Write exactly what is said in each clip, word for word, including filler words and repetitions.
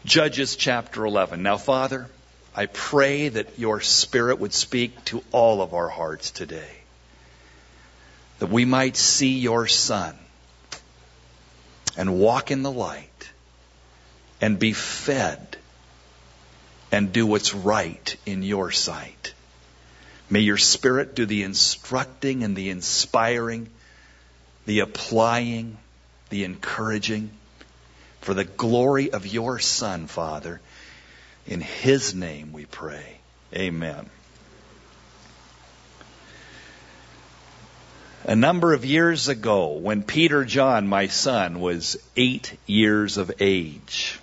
Judges chapter eleven. Now, Father, I pray that your Spirit would speak to all of our hearts today, that we might see your Son and walk in the light and be fed and do what's right in your sight. May your Spirit do the instructing and the inspiring, the applying, the encouraging, for the glory of your Son, Father. In his name we pray. Amen. A number of years ago, when Peter John, my son, was eight years of age,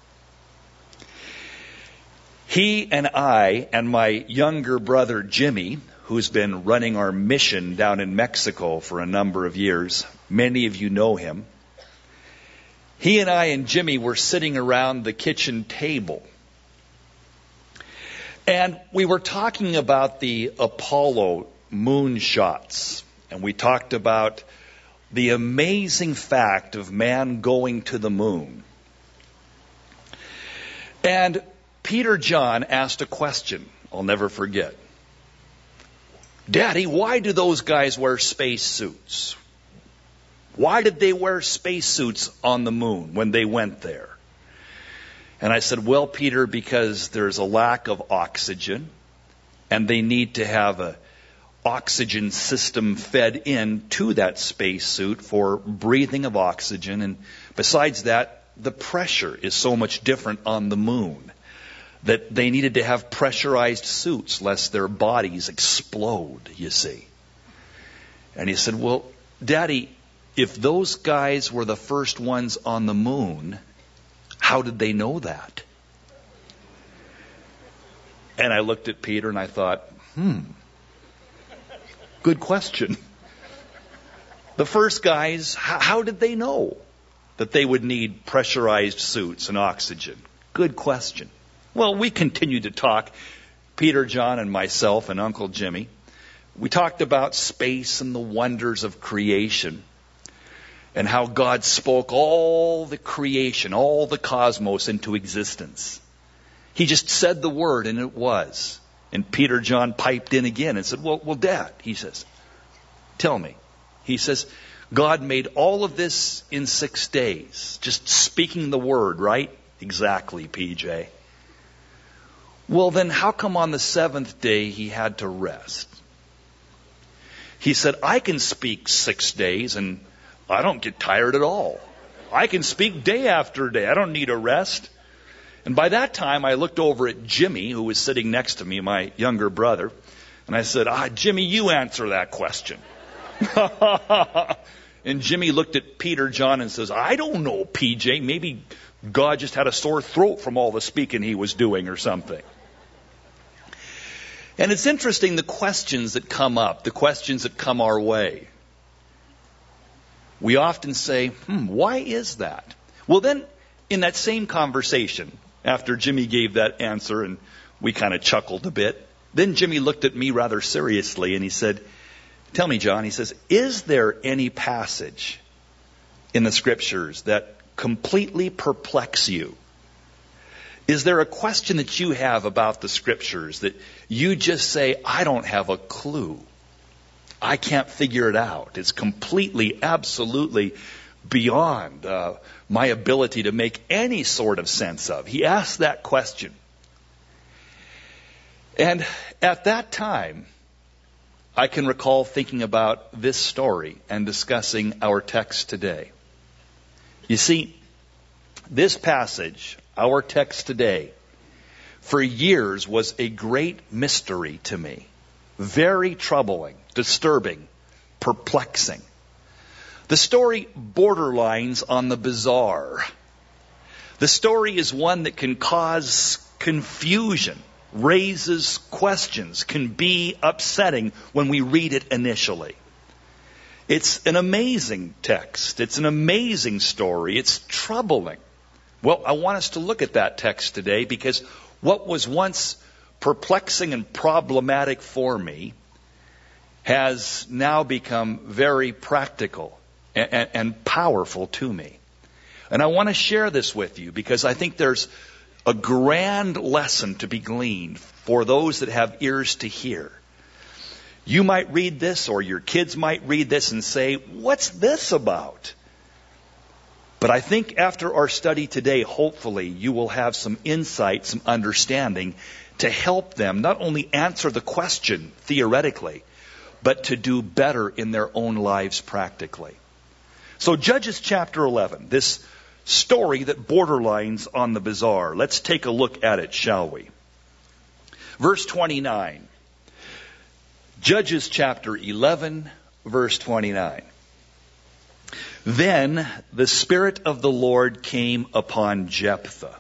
he and I and my younger brother Jimmy, who's been running our mission down in Mexico for a number of years, many of you know him, he and I and Jimmy were sitting around the kitchen table. And we were talking about the Apollo moonshots. And we talked about the amazing fact of man going to the moon. And Peter John asked a question I'll never forget. Daddy, why do those guys wear space suits? Why did they wear space suits on the moon when they went there? And I said, well, Peter, because there's a lack of oxygen, and they need to have a oxygen system fed in to that spacesuit for breathing of oxygen. And besides that, the pressure is so much different on the moon that they needed to have pressurized suits lest their bodies explode, you see. And he said, well, Daddy, if those guys were the first ones on the moon, how did they know that? And I looked at Peter and I thought, hmm, good question. The first guys, how, how did they know that they would need pressurized suits and oxygen? Good question. Well, we continued to talk, Peter, John, and myself, and Uncle Jimmy. We talked about space and the wonders of creation, and how God spoke all the creation, all the cosmos into existence. He just said the word and it was. And Peter John piped in again and said, well, well, Dad, he says, tell me. He says, God made all of this in six days. Just speaking the word, right? Exactly, P J. Well, then how come on the seventh day he had to rest? He said, I can speak six days and I don't get tired at all. I can speak day after day. I don't need a rest. And by that time, I looked over at Jimmy, who was sitting next to me, my younger brother, and I said, ah, Jimmy, you answer that question. And Jimmy looked at Peter John and says, I don't know, P J. Maybe God just had a sore throat from all the speaking he was doing or something. And it's interesting, the questions that come up, the questions that come our way. We often say, hmm, why is that? Well, then, in that same conversation, after Jimmy gave that answer and we kind of chuckled a bit, then Jimmy looked at me rather seriously and he said, tell me, John, he says, is there any passage in the Scriptures that completely perplex you? Is there a question that you have about the Scriptures that you just say, I don't have a clue? I can't figure it out. It's completely, absolutely beyond uh, my ability to make any sort of sense of. He asked that question. And at that time, I can recall thinking about this story and discussing our text today. You see, this passage, our text today, for years was a great mystery to me. Very troubling, disturbing, perplexing. The story borderlines on the bizarre. The story is one that can cause confusion, raises questions, can be upsetting when we read it initially. It's an amazing text. It's an amazing story. It's troubling. Well, I want us to look at that text today because what was once perplexing and problematic for me has now become very practical and, and, and powerful to me. And I want to share this with you because I think there's a grand lesson to be gleaned for those that have ears to hear. You might read this, or your kids might read this and say, what's this about? But I think after our study today, hopefully you will have some insight, some understanding to help them not only answer the question theoretically, but to do better in their own lives practically. So Judges chapter eleven, this story that borderlines on the bizarre. Let's take a look at it, shall we? Verse twenty-nine. Judges chapter eleven, verse twenty-nine. Then the Spirit of the Lord came upon Jephthah.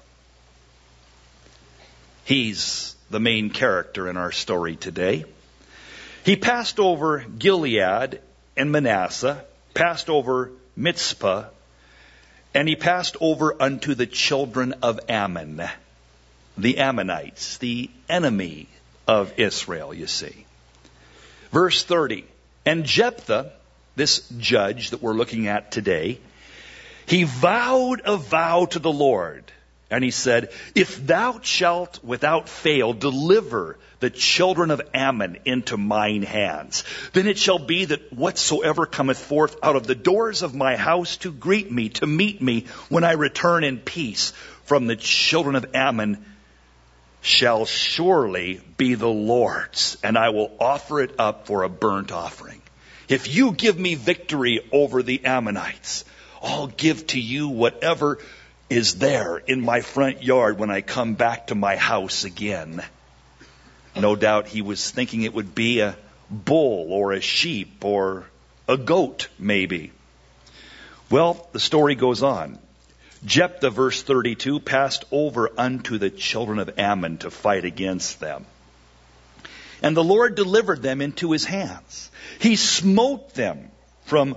He's the main character in our story today. He passed over Gilead and Manasseh, passed over Mizpah, and he passed over unto the children of Ammon, the Ammonites, the enemy of Israel, you see. Verse thirty, and Jephthah, this judge that we're looking at today, he vowed a vow to the Lord. And he said, if thou shalt without fail deliver the children of Ammon into mine hands, then it shall be that whatsoever cometh forth out of the doors of my house to greet me, to meet me when I return in peace from the children of Ammon, shall surely be the Lord's, and I will offer it up for a burnt offering. If you give me victory over the Ammonites, I'll give to you whatever is there in my front yard when I come back to my house again. No doubt he was thinking it would be a bull or a sheep or a goat, maybe. Well, the story goes on. Jephthah, verse thirty-two, passed over unto the children of Ammon to fight against them. And the Lord delivered them into his hands. He smote them from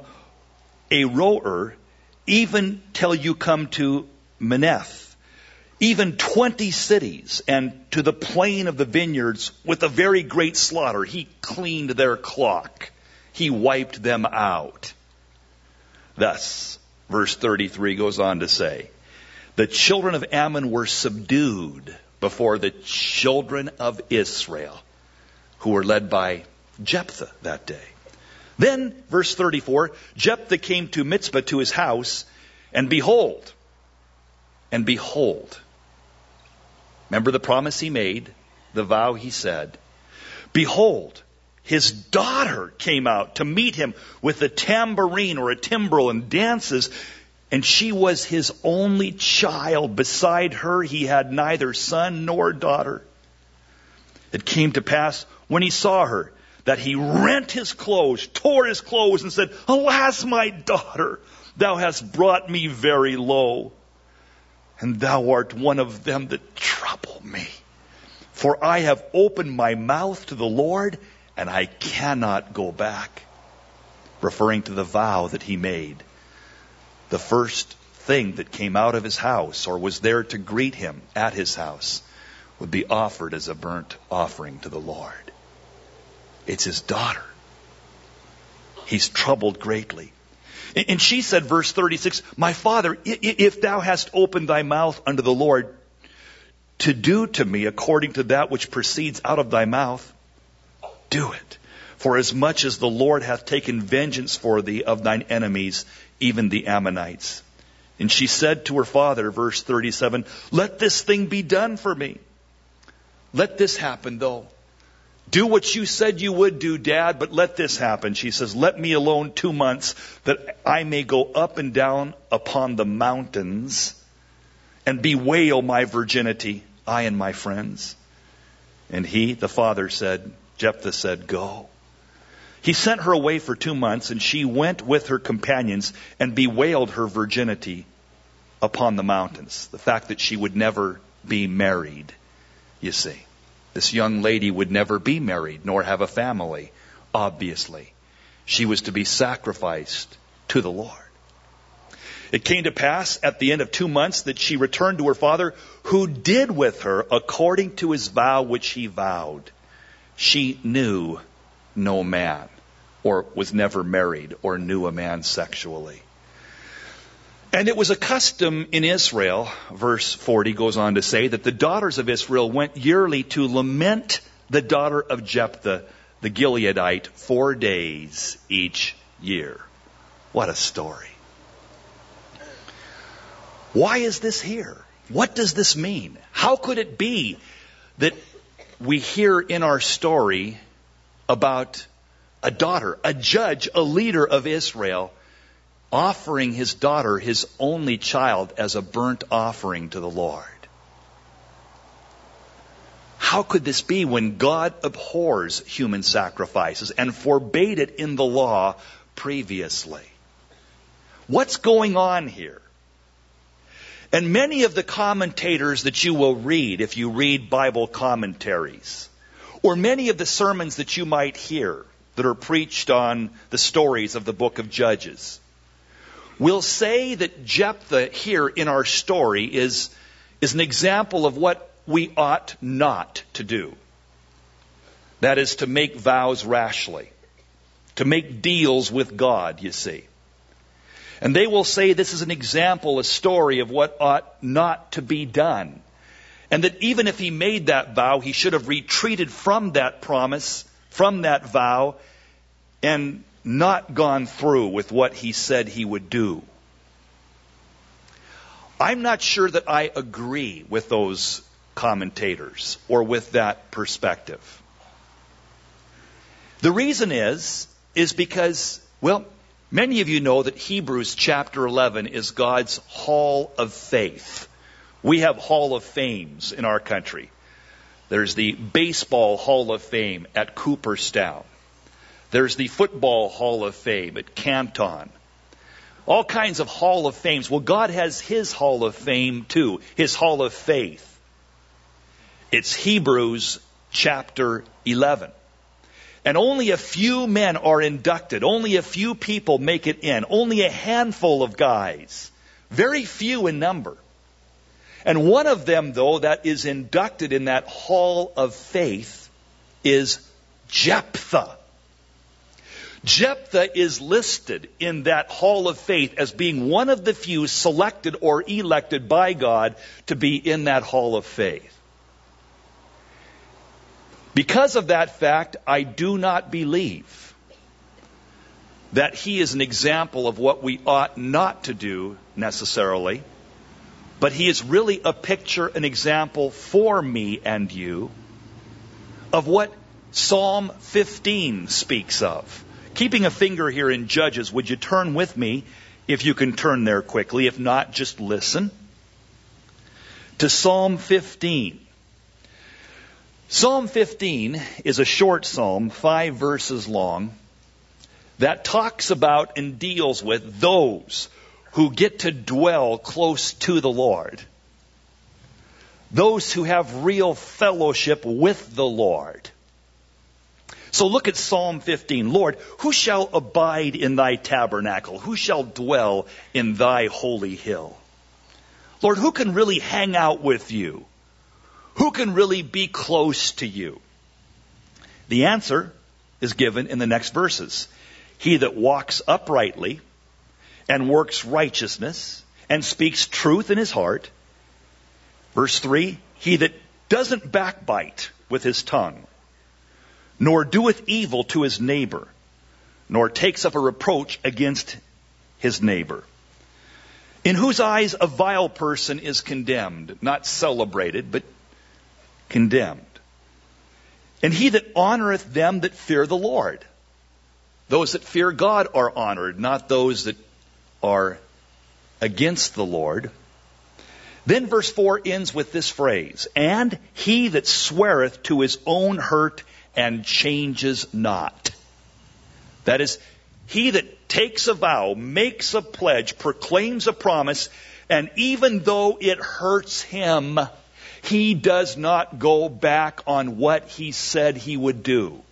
Aroer even till you come to Meneth, even twenty cities, and to the plain of the vineyards with a very great slaughter. He cleaned their clock. He wiped them out. Thus, verse thirty-three goes on to say, the children of Ammon were subdued before the children of Israel, who were led by Jephthah that day. Then, verse thirty-four, Jephthah came to Mizpah to his house, and behold, and behold, remember the promise he made, the vow he said, behold, his daughter came out to meet him with a tambourine or a timbrel and dances, and she was his only child. Beside her he had neither son nor daughter. It came to pass when he saw her that he rent his clothes, tore his clothes, and said, alas, my daughter, thou hast brought me very low, and thou art one of them that trouble me. For I have opened my mouth to the Lord, and I cannot go back. Referring to the vow that he made. The first thing that came out of his house, or was there to greet him at his house, would be offered as a burnt offering to the Lord. It's his daughter. He's troubled greatly. And she said, verse thirty-six, my father, if thou hast opened thy mouth unto the Lord to do to me according to that which proceeds out of thy mouth, do it. For as much as the Lord hath taken vengeance for thee of thine enemies, even the Ammonites. And she said to her father, verse thirty-seven, let this thing be done for me. Let this happen, though. Do what you said you would do, Dad, but let this happen. She says, let me alone two months that I may go up and down upon the mountains and bewail my virginity, I and my friends. And he, the father, said, Jephthah said, go. He sent her away for two months, and she went with her companions and bewailed her virginity upon the mountains. The fact that she would never be married, you see. This young lady would never be married, nor have a family, obviously. She was to be sacrificed to the Lord. It came to pass at the end of two months that she returned to her father, who did with her according to his vow which he vowed. She knew no man, or was never married, or knew a man sexually. And it was a custom in Israel, verse forty goes on to say, that the daughters of Israel went yearly to lament the daughter of Jephthah, the Gileadite, four days each year. What a story. Why is this here? What does this mean? How could it be that we hear in our story about a daughter, a judge, a leader of Israel, offering his daughter, his only child, as a burnt offering to the Lord? How could this be when God abhors human sacrifices and forbade it in the law previously? What's going on here? And many of the commentators that you will read, if you read Bible commentaries, or many of the sermons that you might hear that are preached on the stories of the book of Judges, will say that Jephthah here in our story is, is an example of what we ought not to do. That is, to make vows rashly, to make deals with God, you see. And they will say this is an example, a story of what ought not to be done. And that even if he made that vow, he should have retreated from that promise, from that vow, and not gone through with what he said he would do. I'm not sure that I agree with those commentators or with that perspective. The reason is, is because, well, many of you know that Hebrews chapter eleven is God's hall of faith. We have hall of fames in our country. There's the baseball hall of fame at Cooperstown. There's the football hall of fame at Canton. All kinds of hall of fames. Well, God has his hall of fame too, his hall of faith. It's Hebrews chapter eleven. And only a few men are inducted. Only a few people make it in. Only a handful of guys. Very few in number. And one of them, though, that is inducted in that hall of faith is Jephthah. Jephthah is listed in that hall of faith as being one of the few selected or elected by God to be in that hall of faith. Because of that fact, I do not believe that he is an example of what we ought not to do necessarily, but he is really a picture, an example for me and you of what Psalm fifteen speaks of. Keeping a finger here in Judges, would you turn with me, if you can turn there quickly? If not, just listen to Psalm fifteen. Psalm fifteen is a short psalm, five verses long, that talks about and deals with those who get to dwell close to the Lord. Those who have real fellowship with the Lord. So look at Psalm fifteen. Lord, who shall abide in thy tabernacle? Who shall dwell in thy holy hill? Lord, who can really hang out with you? Who can really be close to you? The answer is given in the next verses. He that walks uprightly and works righteousness and speaks truth in his heart. Verse three, he that doesn't backbite with his tongue, nor doeth evil to his neighbor, nor takes up a reproach against his neighbor. In whose eyes a vile person is condemned, not celebrated, but condemned. And he that honoreth them that fear the Lord. Those that fear God are honored, not those that are against the Lord. Then verse four ends with this phrase, and he that sweareth to his own hurt and changes not. That is, he that takes a vow, makes a pledge, proclaims a promise, and even though it hurts him, he does not go back on what he said he would do.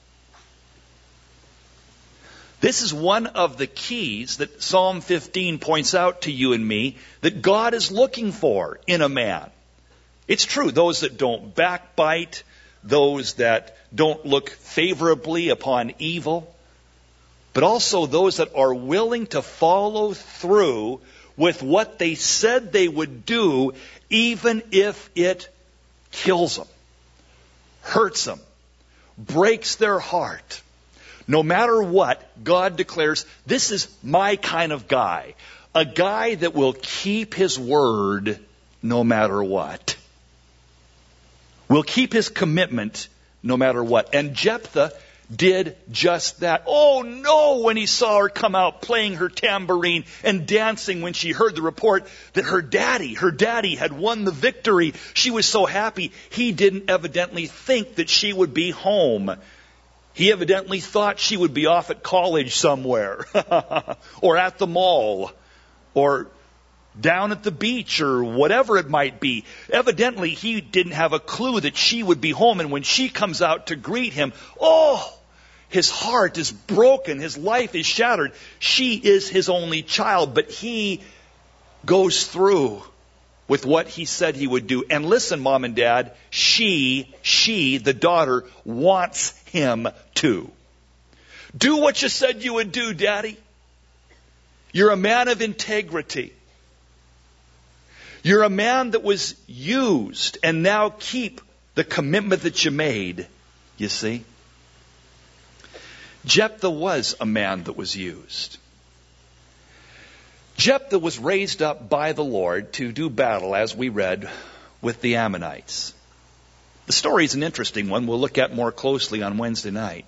This is one of the keys that Psalm fifteen points out to you and me that God is looking for in a man. It's true, those that don't backbite, those that don't look favorably upon evil, but also those that are willing to follow through with what they said they would do, even if it kills them, hurts them, breaks their heart. No matter what, God declares, this is my kind of guy. A guy that will keep his word no matter what. Will keep his commitment no matter what. And Jephthah did just that. Oh no, when he saw her come out playing her tambourine and dancing when she heard the report that her daddy, her daddy had won the victory. She was so happy. He didn't evidently think that she would be home. He evidently thought she would be off at college somewhere or at the mall or down at the beach or whatever it might be. Evidently, he didn't have a clue that she would be home. And when she comes out to greet him, oh, his heart is broken. His life is shattered. She is his only child, but he goes through with what he said he would do. And listen, Mom and Dad, she, she, the daughter, wants him to. Do what you said you would do, Daddy. You're a man of integrity. You're a man that was used, and now keep the commitment that you made, you see. Jephthah was a man that was used. Jephthah was raised up by the Lord to do battle, as we read, with the Ammonites. The story is an interesting one we'll look at more closely on Wednesday night.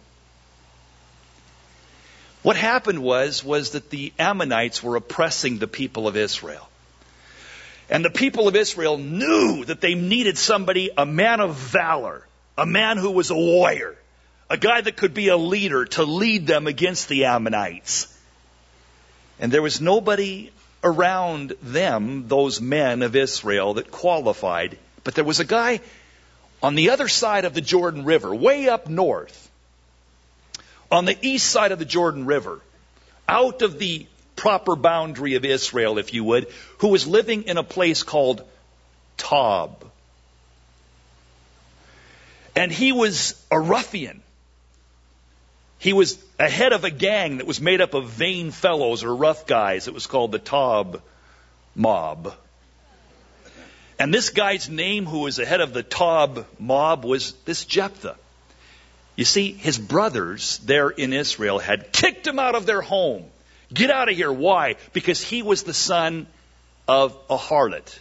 What happened was, was that the Ammonites were oppressing the people of Israel. And the people of Israel knew that they needed somebody, a man of valor, a man who was a warrior, a guy that could be a leader to lead them against the Ammonites. And there was nobody around them, those men of Israel, that qualified. But there was a guy on the other side of the Jordan River, way up north, on the east side of the Jordan River, out of the proper boundary of Israel, if you would, who was living in a place called Tob. And he was a ruffian. He was a head of a gang that was made up of vain fellows or rough guys. It was called the Tob mob. And this guy's name, who was the head of the Tob mob, was this Jephthah. You see, his brothers there in Israel had kicked him out of their home. Get out of here. Why? Because he was the son of a harlot.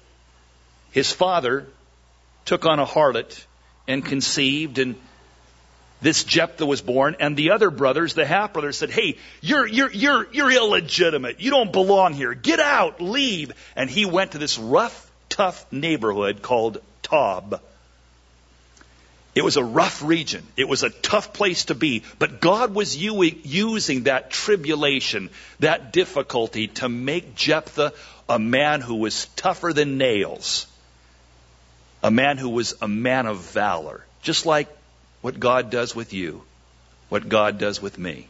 His father took on a harlot and conceived, and this Jephthah was born. And the other brothers, the half brothers, said, "Hey, you're you're you're you're illegitimate. You don't belong here. Get out, leave." And he went to this rough, tough neighborhood called Tob. It was a rough region. It was a tough place to be. But God was using that tribulation, that difficulty, to make Jephthah a man who was tougher than nails. A man who was a man of valor. Just like what God does with you. What God does with me.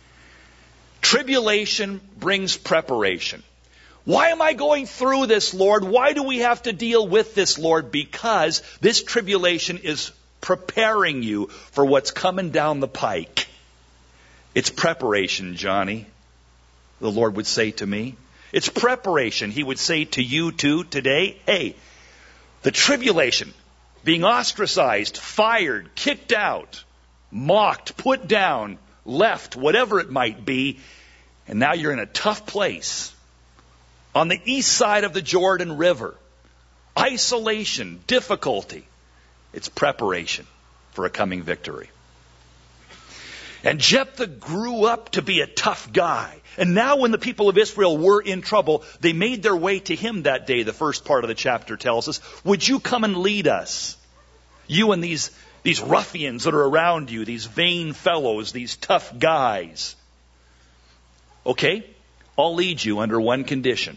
Tribulation brings preparation. Why am I going through this, Lord? Why do we have to deal with this, Lord? Because this tribulation is preparing you for what's coming down the pike. It's preparation, Johnny, the Lord would say to me. It's preparation. He would say to you too today, hey, the tribulation, being ostracized, fired, kicked out, mocked, put down, left, whatever it might be, and now you're in a tough place. On the east side of the Jordan River, isolation, difficulty. It's preparation for a coming victory. And Jephthah grew up to be a tough guy. And now when the people of Israel were in trouble, they made their way to him that day, the first part of the chapter tells us. Would you come and lead us? You and these, these ruffians that are around you, these vain fellows, these tough guys. Okay, I'll lead you under one condition.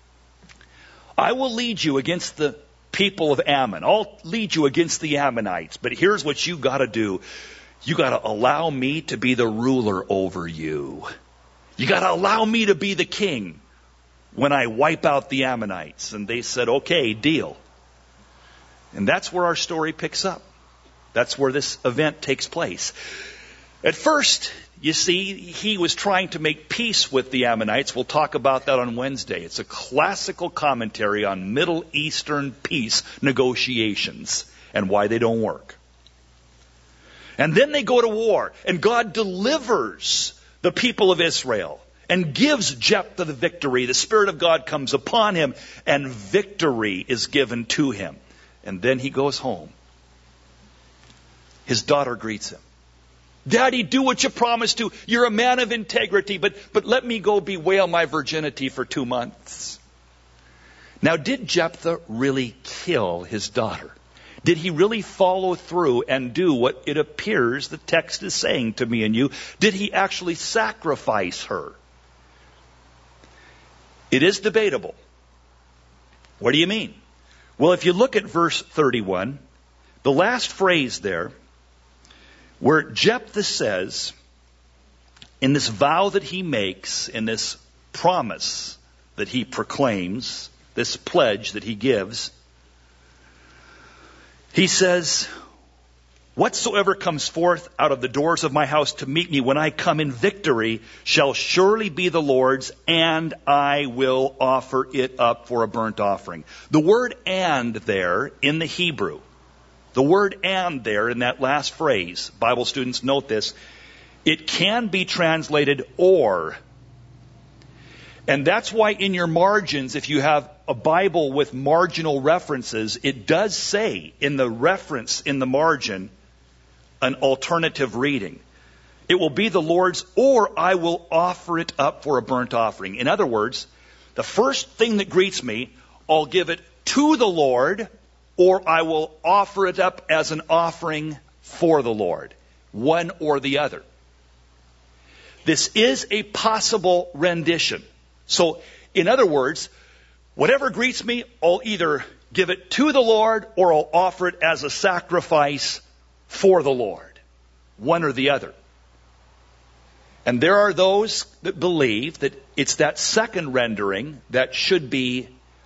I will lead you against the people of Ammon. I'll lead you against the Ammonites. But here's what you got to do. You got to allow me to be the ruler over you. You got to allow me to be the king when I wipe out the Ammonites. And they said, okay, deal. And that's where our story picks up. That's where this event takes place. At first, you see, he was trying to make peace with the Ammonites. We'll talk about that on Wednesday. It's a classical commentary on Middle Eastern peace negotiations and why they don't work. And then they go to war, and God delivers the people of Israel and gives Jephthah the victory. The Spirit of God comes upon him, and victory is given to him. And then he goes home. His daughter greets him. Daddy, do what you promised to. You're a man of integrity, but, but let me go bewail my virginity for two months. Now, did Jephthah really kill his daughter? Did he really follow through and do what it appears the text is saying to me and you? Did he actually sacrifice her? It is debatable. What do you mean? Well, if you look at verse thirty-one, the last phrase there, where Jephthah says, in this vow that he makes, in this promise that he proclaims, this pledge that he gives, he says, whatsoever comes forth out of the doors of my house to meet me when I come in victory shall surely be the Lord's, and I will offer it up for a burnt offering. The word and there in the Hebrew, the word and there in that last phrase, Bible students note this, it can be translated or. And that's why in your margins, if you have a Bible with marginal references, it does say in the reference in the margin an alternative reading. It will be the Lord's, or I will offer it up for a burnt offering. In other words, the first thing that greets me, I'll give it to the Lord, or I will offer it up as an offering for the Lord. One or the other. This is a possible rendition. So, in other words, whatever greets me, I'll either give it to the Lord or I'll offer it as a sacrifice for the Lord. One or the other. And there are those that believe that it's that second rendering that should be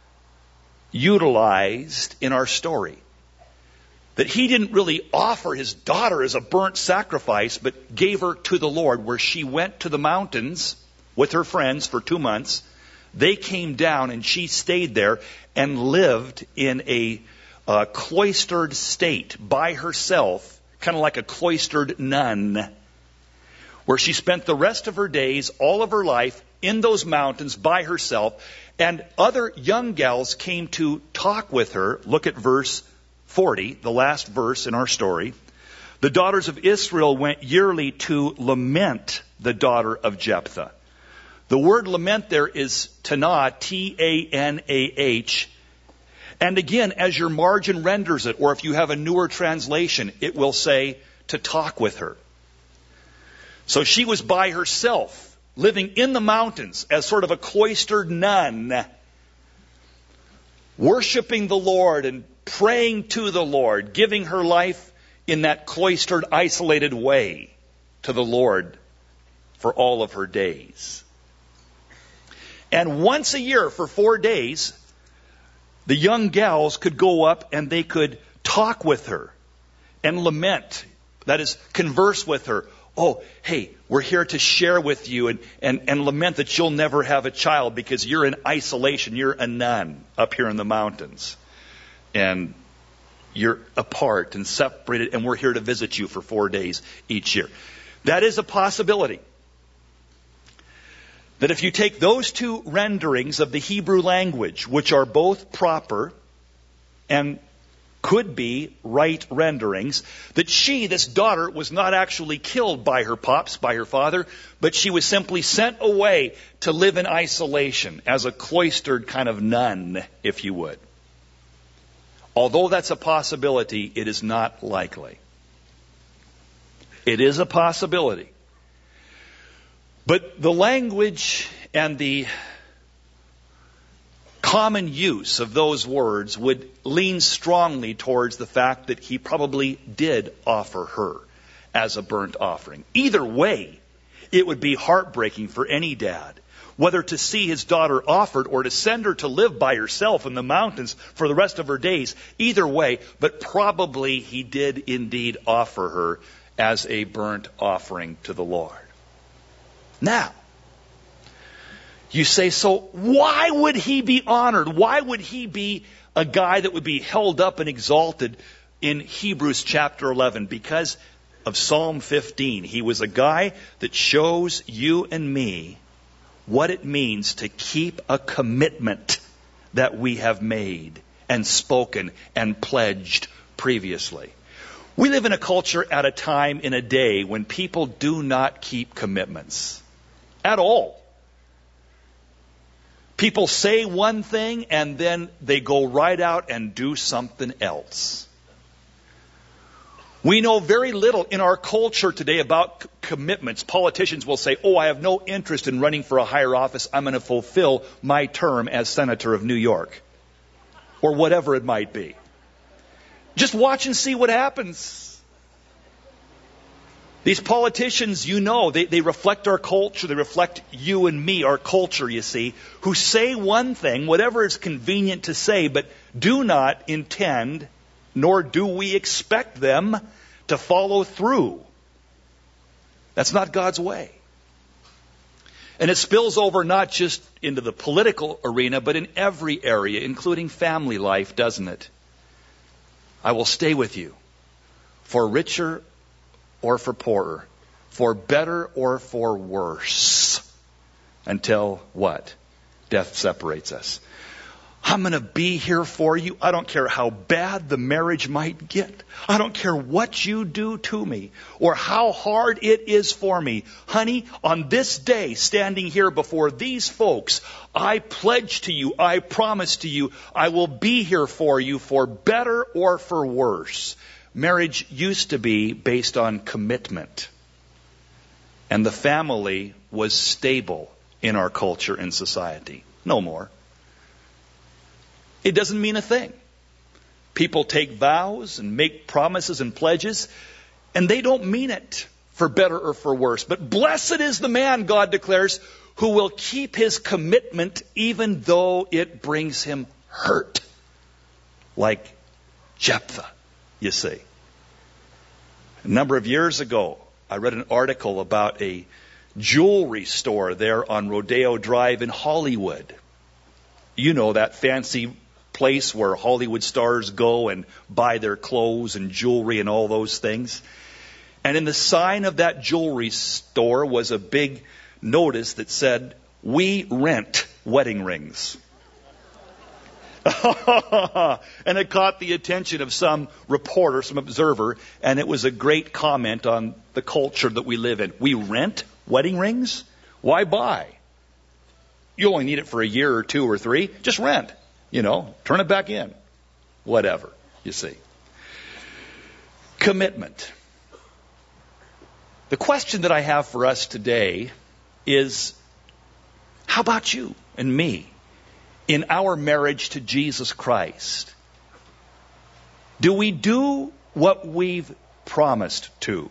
utilized in our story. That he didn't really offer his daughter as a burnt sacrifice, but gave her to the Lord, where she went to the mountains with her friends for two months. They came down and she stayed there and lived in a uh, cloistered state by herself, kind of like a cloistered nun, where she spent the rest of her days, all of her life, in those mountains by herself. And other young gals came to talk with her. Look at verse forty, the last verse in our story. The daughters of Israel went yearly to lament the daughter of Jephthah. The word lament there is tanah, T A N A H. And again, as your margin renders it, or if you have a newer translation, it will say to talk with her. So she was by herself, living in the mountains as sort of a cloistered nun, worshiping the Lord and praying to the Lord, giving her life in that cloistered, isolated way to the Lord for all of her days. And once a year for four days, the young gals could go up and they could talk with her and lament. That is, converse with her. Oh, hey, we're here to share with you and, and, and lament that you'll never have a child because you're in isolation. You're a nun up here in the mountains. And you're apart and separated, and we're here to visit you for four days each year. That is a possibility. That if you take those two renderings of the Hebrew language, which are both proper and could be right renderings, that she, this daughter, was not actually killed by her pops, by her father, but she was simply sent away to live in isolation as a cloistered kind of nun, if you would. Although that's a possibility, it is not likely. It is a possibility. But the language and the common use of those words would lean strongly towards the fact that he probably did offer her as a burnt offering. Either way, it would be heartbreaking for any dad, whether to see his daughter offered or to send her to live by herself in the mountains for the rest of her days. Either way, but probably he did indeed offer her as a burnt offering to the Lord. Now, you say, so why would he be honored? Why would he be a guy that would be held up and exalted in Hebrews chapter eleven? Because of Psalm fifteen. He was a guy that shows you and me what it means to keep a commitment that we have made and spoken and pledged previously. We live in a culture at a time in a day when people do not keep commitments at all. People say one thing and then they go right out and do something else. We know very little in our culture today about c- commitments. Politicians will say, oh, I have no interest in running for a higher office. I'm going to fulfill my term as senator of New York. Or whatever it might be. Just watch and see what happens. These politicians, you know, they, they reflect our culture. They reflect you and me, our culture, you see, who say one thing, whatever is convenient to say, but do not intend, nor do we expect them to follow through. That's not God's way. And it spills over not just into the political arena, but in every area, including family life, doesn't it? I will stay with you, for richer or for poorer, for better or for worse, until what? Death separates us. I'm going to be here for you. I don't care how bad the marriage might get. I don't care what you do to me or how hard it is for me. Honey, on this day, standing here before these folks, I pledge to you, I promise to you, I will be here for you for better or for worse. Marriage used to be based on commitment. And the family was stable in our culture and society. No more. It doesn't mean a thing. People take vows and make promises and pledges, and they don't mean it for better or for worse. But blessed is the man, God declares, who will keep his commitment even though it brings him hurt. Like Jephthah, you see. A number of years ago, I read an article about a jewelry store there on Rodeo Drive in Hollywood. You know, that fancy place where Hollywood stars go and buy their clothes and jewelry and all those things. And in the sign of that jewelry store was a big notice that said, "We rent wedding rings." And it caught the attention of some reporter, some observer, and it was a great comment on the culture that we live in. We rent wedding rings? Why buy? You only need it for a year or two or three. Just rent. You know, turn it back in. Whatever, you see. Commitment. The question that I have for us today is, how about you and me in our marriage to Jesus Christ? Do we do what we've promised to?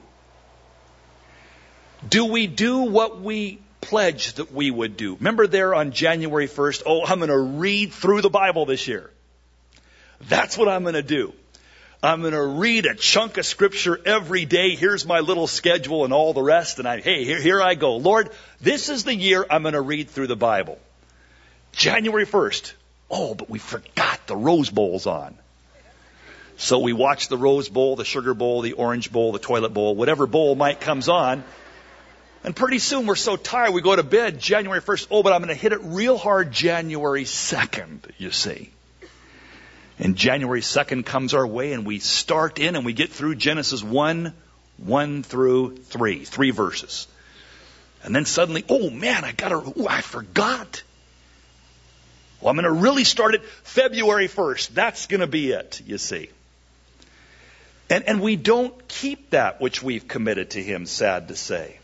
Do we do what we pledged that we would do? Remember there on January first, oh, I'm going to read through the Bible this year. That's what I'm going to do. I'm going to read a chunk of scripture every day. Here's my little schedule and all the rest. And I, hey, here, here I go. Lord, this is the year I'm going to read through the Bible. January first. Oh, but we forgot the Rose Bowl's on. So we watch the Rose Bowl, the Sugar Bowl, the Orange Bowl, the Toilet Bowl, whatever bowl might comes on. And pretty soon we're so tired we go to bed January first. Oh, but I'm going to hit it real hard January second, you see. And January second comes our way and we start in and we get through Genesis one, one through three, three verses. And then suddenly, oh man, I got to, oh, I forgot. Well, I'm going to really start it February first. That's going to be it, you see. And, and we don't keep that which we've committed to Him, sad to say.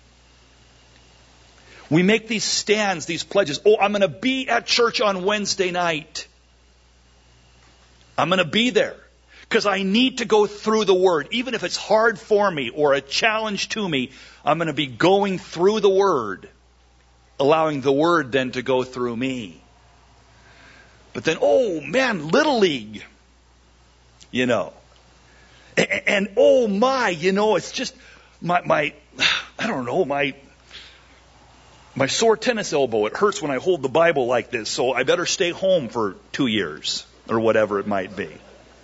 We make these stands, these pledges. Oh, I'm going to be at church on Wednesday night. I'm going to be there because I need to go through the Word. Even if it's hard for me or a challenge to me, I'm going to be going through the Word, allowing the Word then to go through me. But then, oh man, Little League, you know. And, and oh my, you know, it's just my, my, I don't know, my, my sore tennis elbow. It hurts when I hold the Bible like this, so I better stay home for two years or whatever it might be.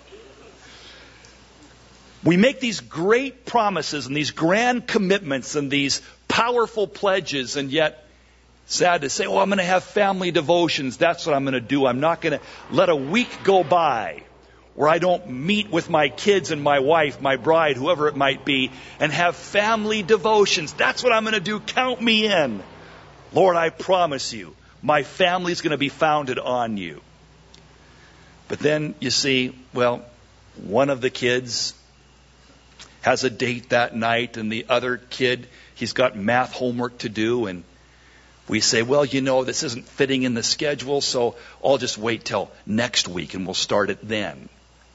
We make these great promises and these grand commitments and these powerful pledges, and yet, sad to say, oh, I'm going to have family devotions. That's what I'm going to do. I'm not going to let a week go by where I don't meet with my kids and my wife, my bride, whoever it might be, and have family devotions. That's what I'm going to do. Count me in. Lord, I promise you, my family's going to be founded on you. But then, you see, well, one of the kids has a date that night, and the other kid, he's got math homework to do, and we say, well, you know, this isn't fitting in the schedule, so I'll just wait till next week and we'll start it then.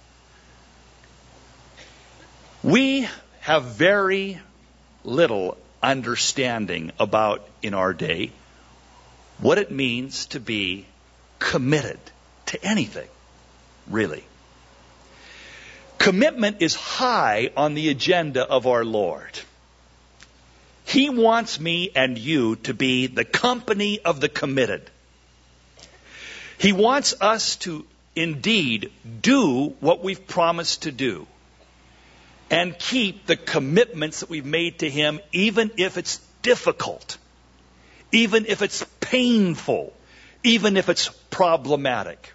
We have very little understanding about, in our day, what it means to be committed to anything, really. Commitment is high on the agenda of our Lord. He wants me and you to be the company of the committed. He wants us to indeed do what we've promised to do and keep the commitments that we've made to Him, even if it's difficult, even if it's painful, even if it's problematic.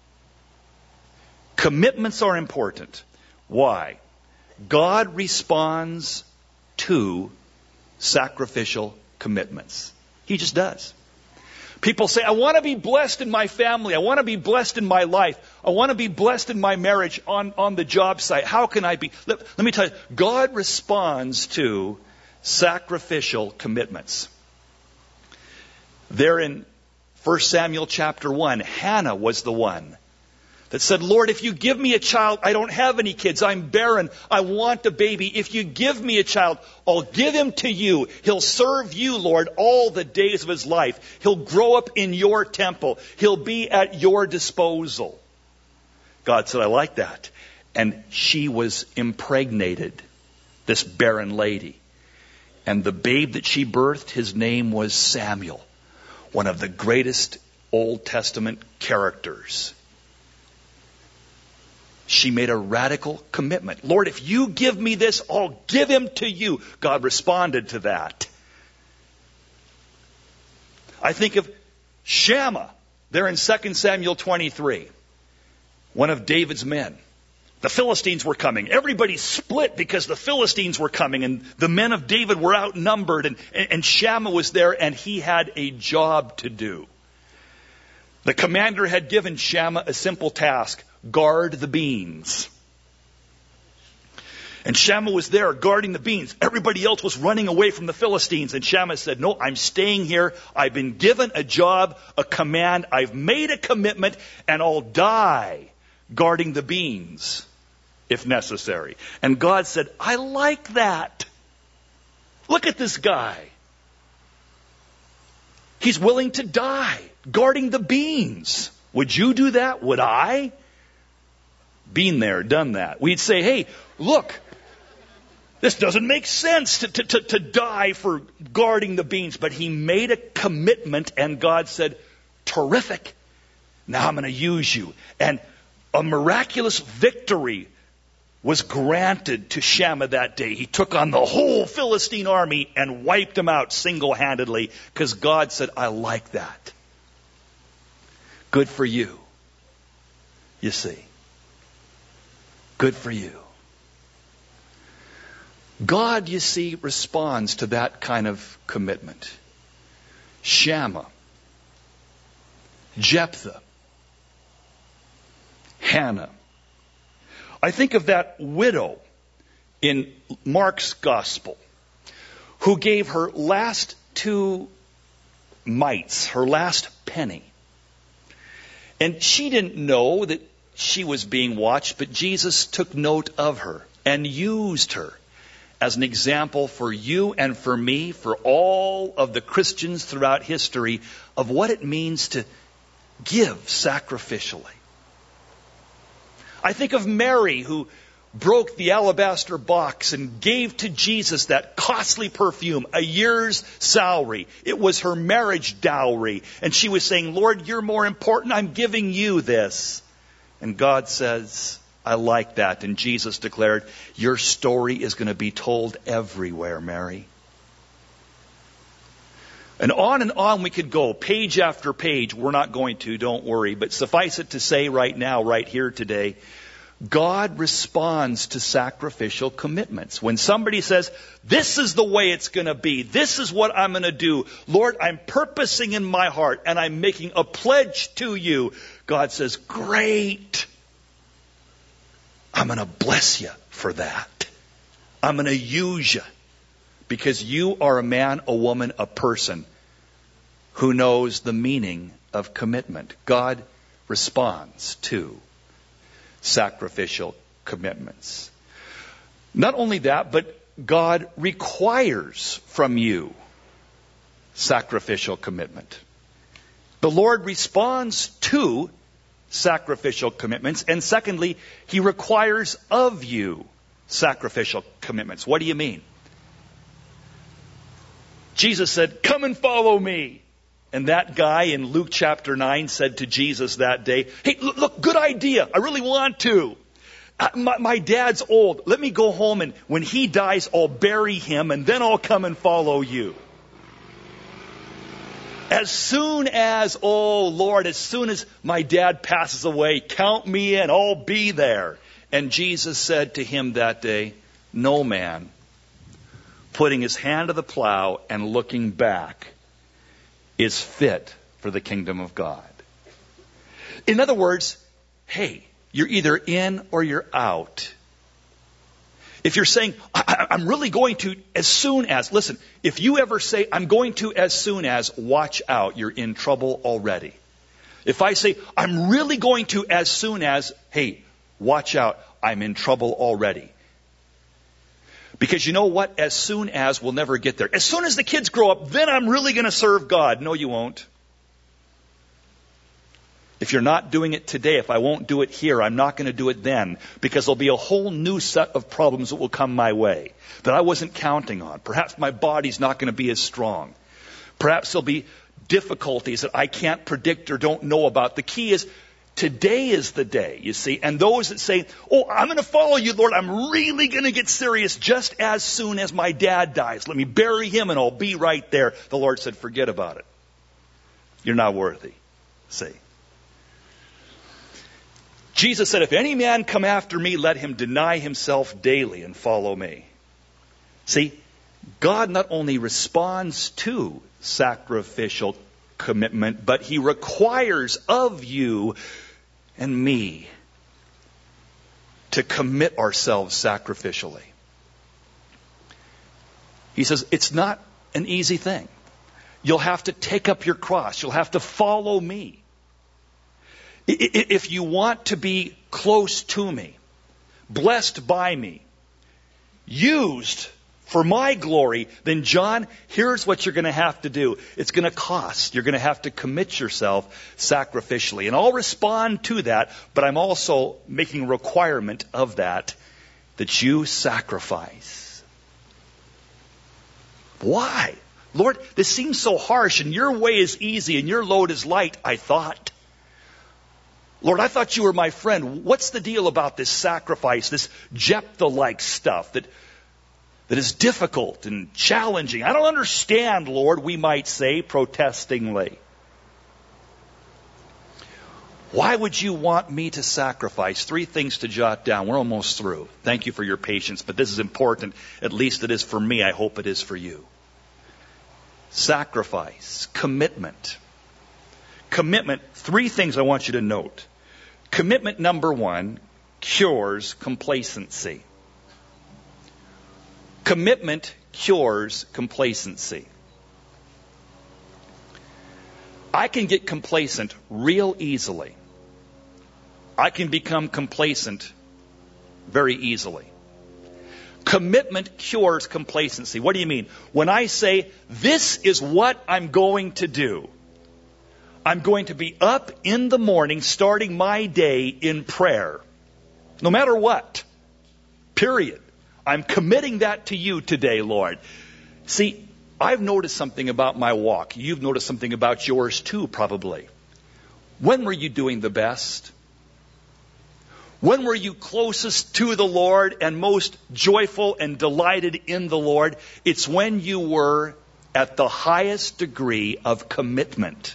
Commitments are important. Why? God responds to sacrificial commitments. He just does. People say, I want to be blessed in my family. I want to be blessed in my life. I want to be blessed in my marriage on, on the job site. How can I be? Let, let me tell you, God responds to sacrificial commitments. There in First Samuel chapter one, Hannah was the one that said, Lord, if you give me a child, I don't have any kids, I'm barren, I want a baby. If you give me a child, I'll give him to you. He'll serve you, Lord, all the days of his life. He'll grow up in your temple. He'll be at your disposal. God said, I like that. And she was impregnated, this barren lady. And the babe that she birthed, his name was Samuel, one of the greatest Old Testament characters. She made a radical commitment. Lord, if you give me this, I'll give him to you. God responded to that. I think of Shammah there in Second Samuel twenty-three, one of David's men. The Philistines were coming. Everybody split because the Philistines were coming, and the men of David were outnumbered, and, and Shammah was there, and he had a job to do. The commander had given Shammah a simple task: guard the beans. And Shammah was there guarding the beans. Everybody else was running away from the Philistines. And Shammah said, no, I'm staying here. I've been given a job, a command. I've made a commitment, and I'll die guarding the beans if necessary. And God said, I like that. Look at this guy. He's willing to die guarding the beans. Would you do that? Would I? Been there, done that. We'd say, hey, look, this doesn't make sense to, to, to, to die for guarding the beans. But he made a commitment, and God said, terrific. Now I'm going to use you. And a miraculous victory was granted to Shammah that day. He took on the whole Philistine army and wiped them out single-handedly because God said, I like that. Good for you. You see. Good for you. God, you see, responds to that kind of commitment. Shammah, Jephthah, Hannah. I think of that widow in Mark's gospel who gave her last two mites, her last penny. And she didn't know that she was being watched, but Jesus took note of her and used her as an example for you and for me, for all of the Christians throughout history, of what it means to give sacrificially. I think of Mary, who broke the alabaster box and gave to Jesus that costly perfume, a year's salary. It was her marriage dowry. And she was saying, Lord, you're more important. I'm giving you this. And God says, I like that. And Jesus declared, your story is going to be told everywhere, Mary. And on and on we could go, page after page. We're not going to, don't worry. But suffice it to say right now, right here today, God responds to sacrificial commitments. When somebody says, this is the way it's going to be, this is what I'm going to do, Lord, I'm purposing in my heart and I'm making a pledge to you, God says, great. I'm going to bless you for that. I'm going to use you because you are a man, a woman, a person who knows the meaning of commitment. God responds to sacrificial commitments. Not only that, but God requires from you sacrificial commitment. The Lord responds to sacrificial commitments. And secondly, He requires of you sacrificial commitments. What do you mean? Jesus said, come and follow me. And that guy in Luke chapter nine said to Jesus that day, hey, look, look good idea. I really want to. Uh, my, my dad's old. Let me go home and when he dies, I'll bury him and then I'll come and follow you. As soon as, oh Lord, as soon as my dad passes away, count me in, I'll be there. And Jesus said to him that day, no man, putting his hand to the plow and looking back, is fit for the kingdom of God. In other words, hey, you're either in or you're out. If you're saying, I- I'm really going to as soon as, listen, if you ever say, I'm going to as soon as, watch out, you're in trouble already. If I say, I'm really going to as soon as, hey, watch out, I'm in trouble already. Because you know what? As soon as we'll never get there. As soon as the kids grow up, then I'm really going to serve God. No, you won't. If you're not doing it today, if I won't do it here, I'm not going to do it then. Because there'll be a whole new set of problems that will come my way that I wasn't counting on. Perhaps my body's not going to be as strong. Perhaps there'll be difficulties that I can't predict or don't know about. The key is, today is the day, you see. And those that say, oh, I'm going to follow you, Lord. I'm really going to get serious just as soon as my dad dies. Let me bury him and I'll be right there. The Lord said, forget about it. You're not worthy. See. Jesus said, if any man come after me, let him deny himself daily and follow me. See, God not only responds to sacrificial commitment, but He requires of you and me to commit ourselves sacrificially. He says it's not an easy thing. You'll have to take up your cross. You'll have to follow me. If you want to be close to me, blessed by me, used for my glory, then John, here's what you're going to have to do. It's going to cost. You're going to have to commit yourself sacrificially. And I'll respond to that, but I'm also making a requirement of that, that you sacrifice. Why? Lord, this seems so harsh, and your way is easy, and your load is light, I thought. Lord, I thought you were my friend. What's the deal about this sacrifice, this Jephthah-like stuff that that is difficult and challenging? I don't understand, Lord, we might say protestingly. Why would you want me to sacrifice? Three things to jot down. We're almost through. Thank you for your patience, but this is important. At least it is for me. I hope it is for you. Sacrifice, commitment. Commitment, three things I want you to note. Commitment number one cures complacency. Commitment cures complacency. I can get complacent real easily. I can become complacent very easily. Commitment cures complacency. What do you mean? When I say, this is what I'm going to do. I'm going to be up in the morning starting my day in prayer. No matter what. Period. I'm committing that to you today, Lord. See, I've noticed something about my walk. You've noticed something about yours too, probably. When were you doing the best? When were you closest to the Lord and most joyful and delighted in the Lord? It's when you were at the highest degree of commitment.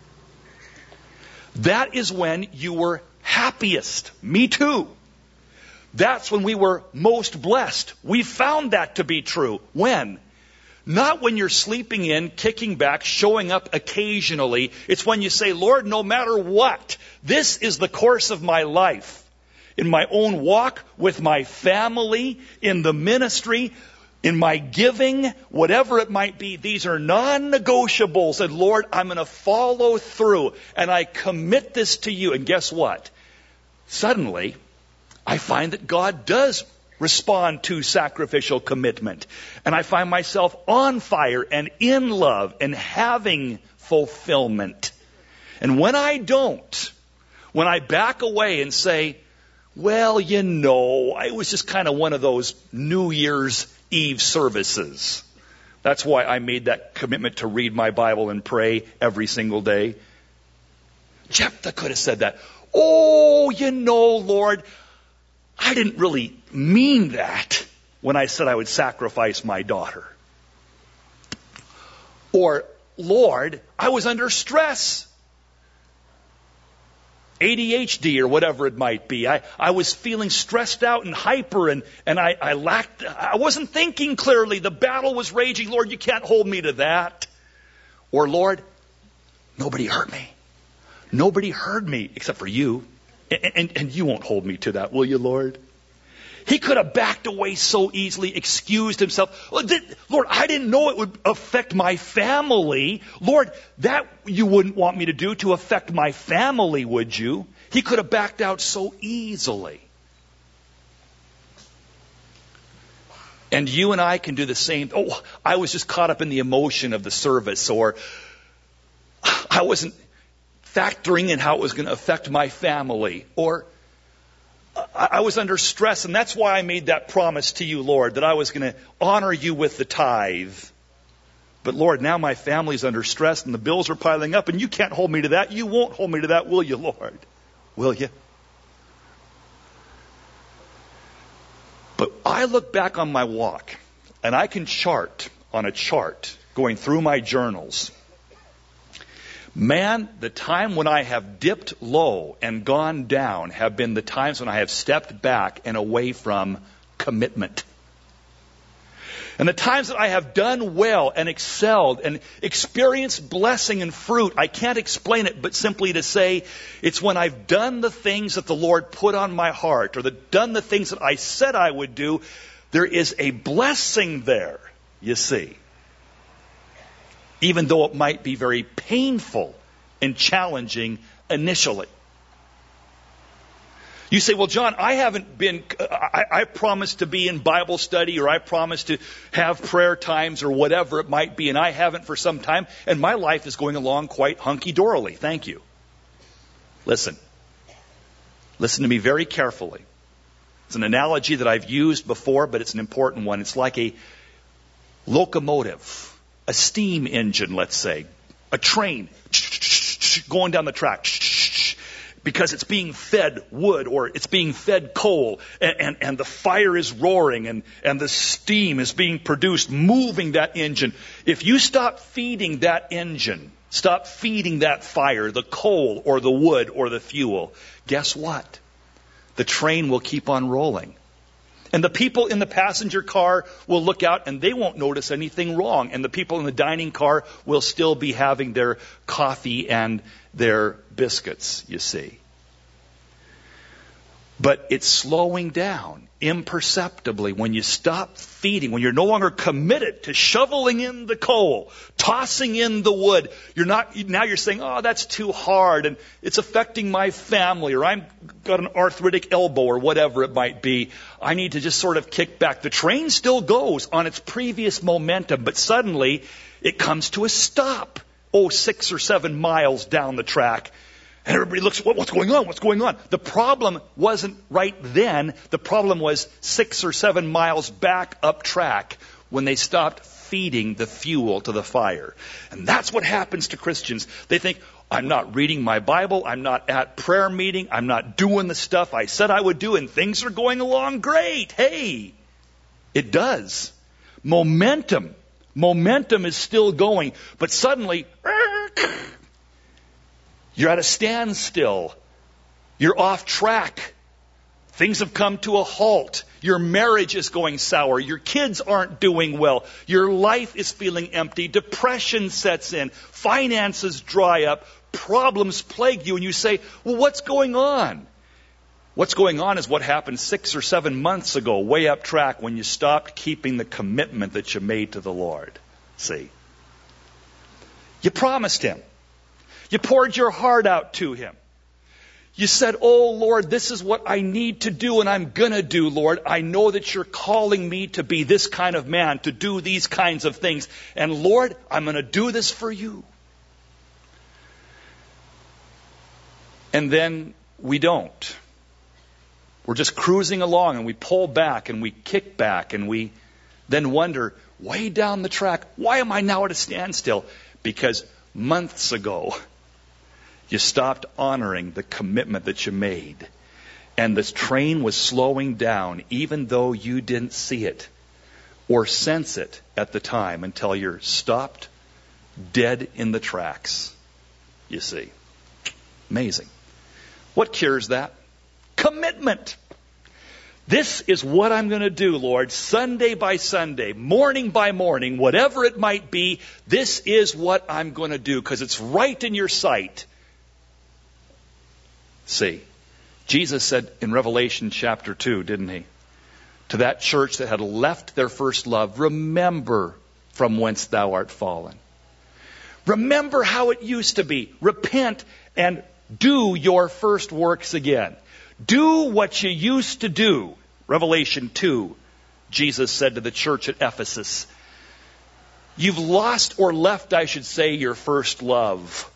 That is when you were happiest. Me too. That's when we were most blessed. We found that to be true. When? Not when you're sleeping in, kicking back, showing up occasionally. It's when you say, Lord, no matter what, this is the course of my life. In my own walk, with my family, in the ministry, in my giving, whatever it might be, these are non-negotiables. And Lord, I'm going to follow through and I commit this to you. And guess what? Suddenly, I find that God does respond to sacrificial commitment. And I find myself on fire and in love and having fulfillment. And when I don't, when I back away and say, well, you know, I was just kind of one of those New Year's Eve services. That's why I made that commitment to read my Bible and pray every single day. Jephthah could have said that. Oh, you know, Lord, I didn't really mean that when I said I would sacrifice my daughter. Or, Lord, I was under stress. A D H D or whatever it might be. I, I was feeling stressed out and hyper and, and I, I lacked, I wasn't thinking clearly. The battle was raging. Lord, you can't hold me to that. Or Lord, nobody heard me. Nobody heard me except for you. And, and, and you won't hold me to that, will you, Lord? He could have backed away so easily, excused himself. Lord, I didn't know it would affect my family. Lord, that you wouldn't want me to do to affect my family, would you? He could have backed out so easily. And you and I can do the same. Oh, I was just caught up in the emotion of the service, or I wasn't factoring in how it was going to affect my family, or I was under stress, and that's why I made that promise to you, Lord, that I was going to honor you with the tithe. But Lord, now my family's under stress and the bills are piling up, and you can't hold me to that. You won't hold me to that, will you, Lord? Will you? But I look back on my walk, and I can chart on a chart going through my journals. Man, the time when I have dipped low and gone down have been the times when I have stepped back and away from commitment. And the times that I have done well and excelled and experienced blessing and fruit, I can't explain it, but simply to say it's when I've done the things that the Lord put on my heart, or the, done the things that I said I would do, there is a blessing there, you see. Even though it might be very painful and challenging initially. You say, well, John, I haven't been, I, I promised to be in Bible study, or I promised to have prayer times, or whatever it might be, and I haven't for some time, and my life is going along quite hunky-dorily. Thank you. Listen. Listen to me very carefully. It's an analogy that I've used before, but it's an important one. It's like a locomotive. A steam engine, let's say, a train going down the track because it's being fed wood, or it's being fed coal, and, and, and the fire is roaring, and, and the steam is being produced, moving that engine. If you stop feeding that engine, stop feeding that fire, the coal or the wood or the fuel, guess what? The train will keep on rolling. And the people in the passenger car will look out and they won't notice anything wrong. And the people in the dining car will still be having their coffee and their biscuits, you see. But it's slowing down imperceptibly when you stop feeding, when you're no longer committed to shoveling in the coal, tossing in the wood. You're not, now you're saying, oh, that's too hard and it's affecting my family, or I've got an arthritic elbow, or whatever it might be. I need to just sort of kick back. The train still goes on its previous momentum, but suddenly it comes to a stop. Oh, six or seven miles down the track. And everybody looks, what, what's going on? What's going on? The problem wasn't right then. The problem was six or seven miles back up track when they stopped feeding the fuel to the fire. And that's what happens to Christians. They think, I'm not reading my Bible. I'm not at prayer meeting. I'm not doing the stuff I said I would do, and things are going along great. Hey, it does. Momentum. Momentum is still going. But suddenly, you're at a standstill. You're off track. Things have come to a halt. Your marriage is going sour. Your kids aren't doing well. Your life is feeling empty. Depression sets in. Finances dry up. Problems plague you. And you say, well, what's going on? What's going on is what happened six or seven months ago, way up track, when you stopped keeping the commitment that you made to the Lord. See? You promised Him. You poured your heart out to Him. You said, oh, Lord, this is what I need to do, and I'm going to do, Lord. I know that you're calling me to be this kind of man, to do these kinds of things. And, Lord, I'm going to do this for you. And then we don't. We're just cruising along, and we pull back, and we kick back, and we then wonder, way down the track, why am I now at a standstill? Because months ago, you stopped honoring the commitment that you made. And this train was slowing down, even though you didn't see it or sense it at the time, until you're stopped dead in the tracks. You see. Amazing. What cures that? Commitment. This is what I'm going to do, Lord, Sunday by Sunday, morning by morning, whatever it might be. This is what I'm going to do because it's right in your sight. See, Jesus said in Revelation chapter two, didn't he? To that church that had left their first love, remember from whence thou art fallen. Remember how it used to be. Repent and do your first works again. Do what you used to do. Revelation two, Jesus said to the church at Ephesus, you've lost or left, I should say, your first love.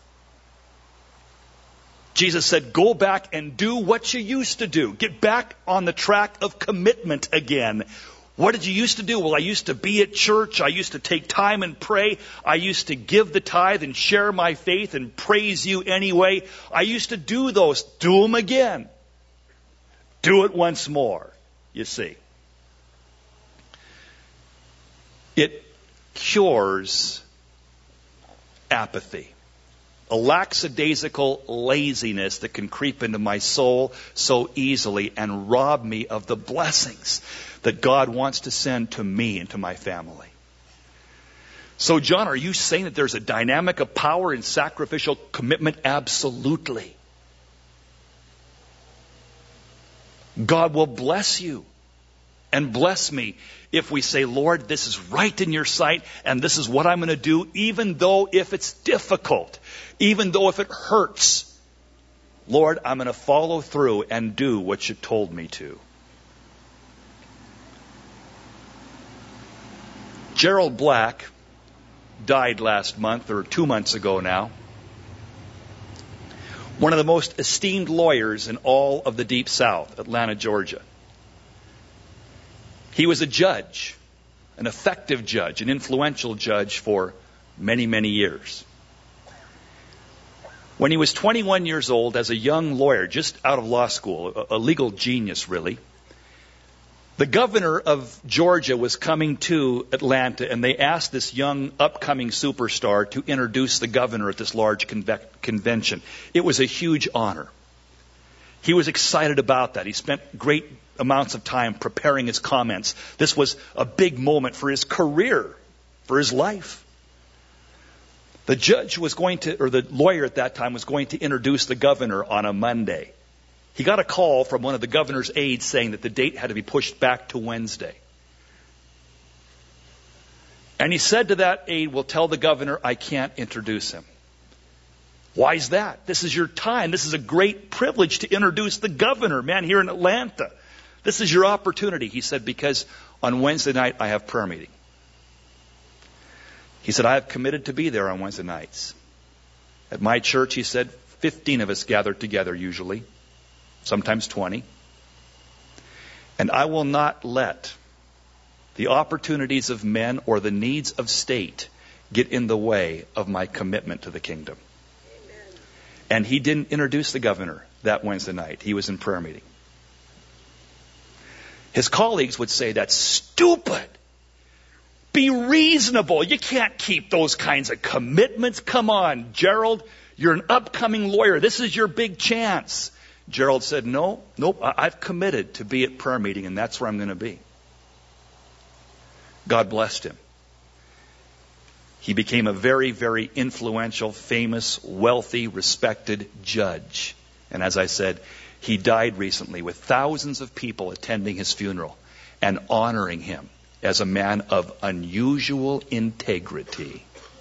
Jesus said, go back and do what you used to do. Get back on the track of commitment again. What did you used to do? Well, I used to be at church. I used to take time and pray. I used to give the tithe and share my faith and praise you anyway. I used to do those. Do them again. Do it once more, you see. It cures apathy. A lackadaisical laziness that can creep into my soul so easily and rob me of the blessings that God wants to send to me and to my family. So, John, are you saying that there's a dynamic of power in sacrificial commitment? Absolutely. God will bless you and bless me if we say, Lord, this is right in your sight, and this is what I'm going to do, even though if it's difficult, even though if it hurts, Lord, I'm going to follow through and do what you told me to. Gerald Black died last month, or two months ago now. One of the most esteemed lawyers in all of the Deep South, Atlanta, Georgia. He was a judge, an effective judge, an influential judge for many, many years. When he was twenty-one years old, as a young lawyer, just out of law school, a legal genius really, the governor of Georgia was coming to Atlanta, and they asked this young upcoming superstar to introduce the governor at this large conve- convention. It was a huge honor. He was excited about that. He spent great amounts of time preparing his comments. This was a big moment for his career, for his life. The judge was going to, or the lawyer at that time was going to introduce the governor on a Monday. He got a call from one of the governor's aides saying that the date had to be pushed back to Wednesday. And he said to that aide, well, tell the governor I can't introduce him. Why is that? This is your time. This is a great privilege to introduce the governor, man, here in Atlanta. This is your opportunity. He said, because on Wednesday night I have prayer meeting. He said, I have committed to be there on Wednesday nights. At my church, he said, fifteen of us gathered together usually, sometimes twenty. And I will not let the opportunities of men or the needs of state get in the way of my commitment to the kingdom. Amen. And he didn't introduce the governor that Wednesday night. He was in prayer meeting. His colleagues would say, that's stupid. Be reasonable. You can't keep those kinds of commitments. Come on, Gerald, you're an upcoming lawyer. This is your big chance. Gerald said, no, nope, I've committed to be at prayer meeting, and that's where I'm going to be. God blessed him. He became a very, very influential, famous, wealthy, respected judge. And as I said, he died recently with thousands of people attending his funeral and honoring him as a man of unusual integrity.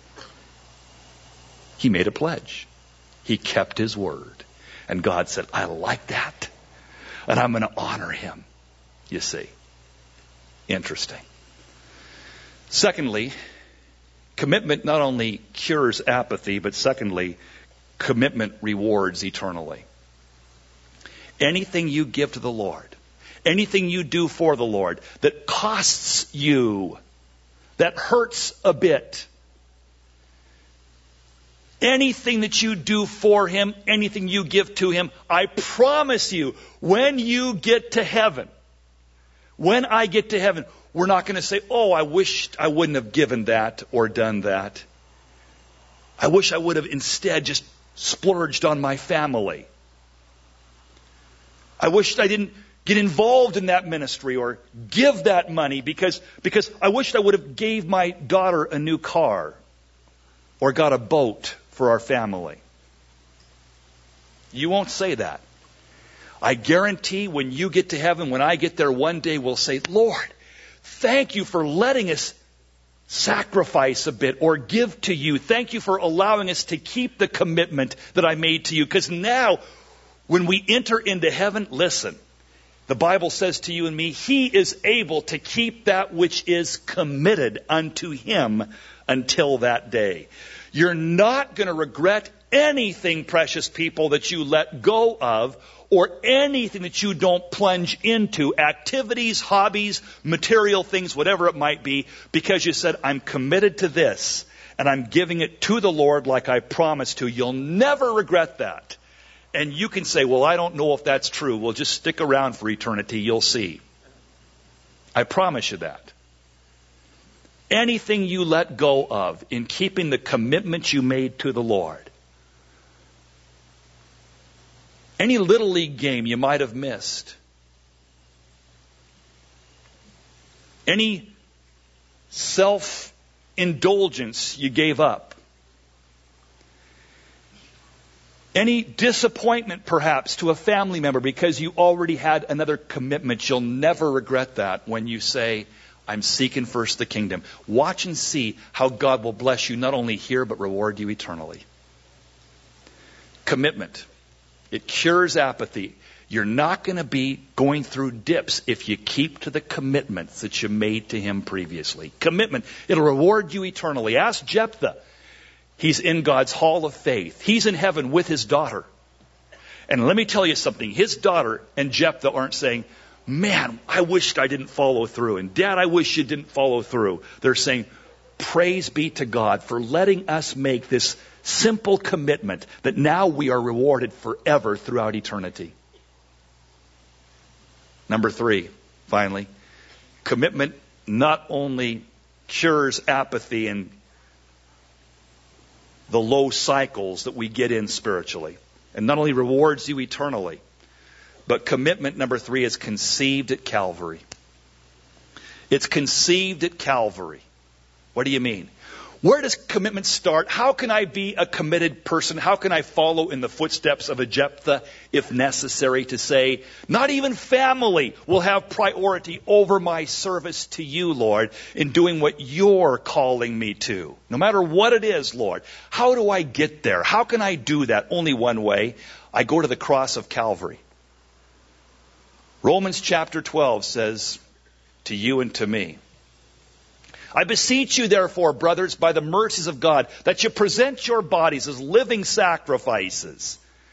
He made a pledge. He kept his word. And God said, I like that. And I'm going to honor him. You see. Interesting. Secondly, commitment not only cures apathy, but secondly, commitment rewards eternally. Anything you give to the Lord, anything you do for the Lord that costs you, that hurts a bit, anything that you do for him, anything you give to him, I promise you, when you get to heaven, when I get to heaven, we're not going to say, oh, I wish I wouldn't have given that or done that. I wish I would have instead just splurged on my family. I wish I didn't get involved in that ministry or give that money because, because I wished I would have gave my daughter a new car or got a boat for our family. You won't say that. I guarantee when you get to heaven, when I get there one day, we'll say, Lord, thank you for letting us sacrifice a bit or give to you. Thank you for allowing us to keep the commitment that I made to you. Because now, when we enter into heaven, listen, the Bible says to you and me, he is able to keep that which is committed unto him until that day. You're not going to regret anything, precious people, that you let go of or anything that you don't plunge into, activities, hobbies, material things, whatever it might be, because you said, I'm committed to this and I'm giving it to the Lord like I promised to. You'll never regret that. And you can say, well, I don't know if that's true. Well, just stick around for eternity. You'll see. I promise you that. Anything you let go of in keeping the commitment you made to the Lord, any little league game you might have missed, any self-indulgence you gave up, any disappointment perhaps to a family member because you already had another commitment, you'll never regret that when you say, I'm seeking first the kingdom. Watch and see how God will bless you not only here but reward you eternally. Commitment. It cures apathy. You're not going to be going through dips if you keep to the commitments that you made to him previously. Commitment. It'll reward you eternally. Ask Jephthah. He's in God's hall of faith. He's in heaven with his daughter. And let me tell you something. His daughter and Jephthah aren't saying, man, I wished I didn't follow through. And Dad, I wish you didn't follow through. They're saying, praise be to God for letting us make this simple commitment that now we are rewarded forever throughout eternity. Number three, finally, commitment not only cures apathy and the low cycles that we get in spiritually, and not only rewards you eternally, but commitment, number three, is conceived at Calvary. It's conceived at Calvary. What do you mean? Where does commitment start? How can I be a committed person? How can I follow in the footsteps of a Jephthah if necessary to say, not even family will have priority over my service to you, Lord, in doing what you're calling me to. No matter what it is, Lord. How do I get there? How can I do that? Only one way. I go to the cross of Calvary. Romans chapter twelve says to you and to me, I beseech you, therefore, brothers, by the mercies of God, that you present your bodies as living sacrifices.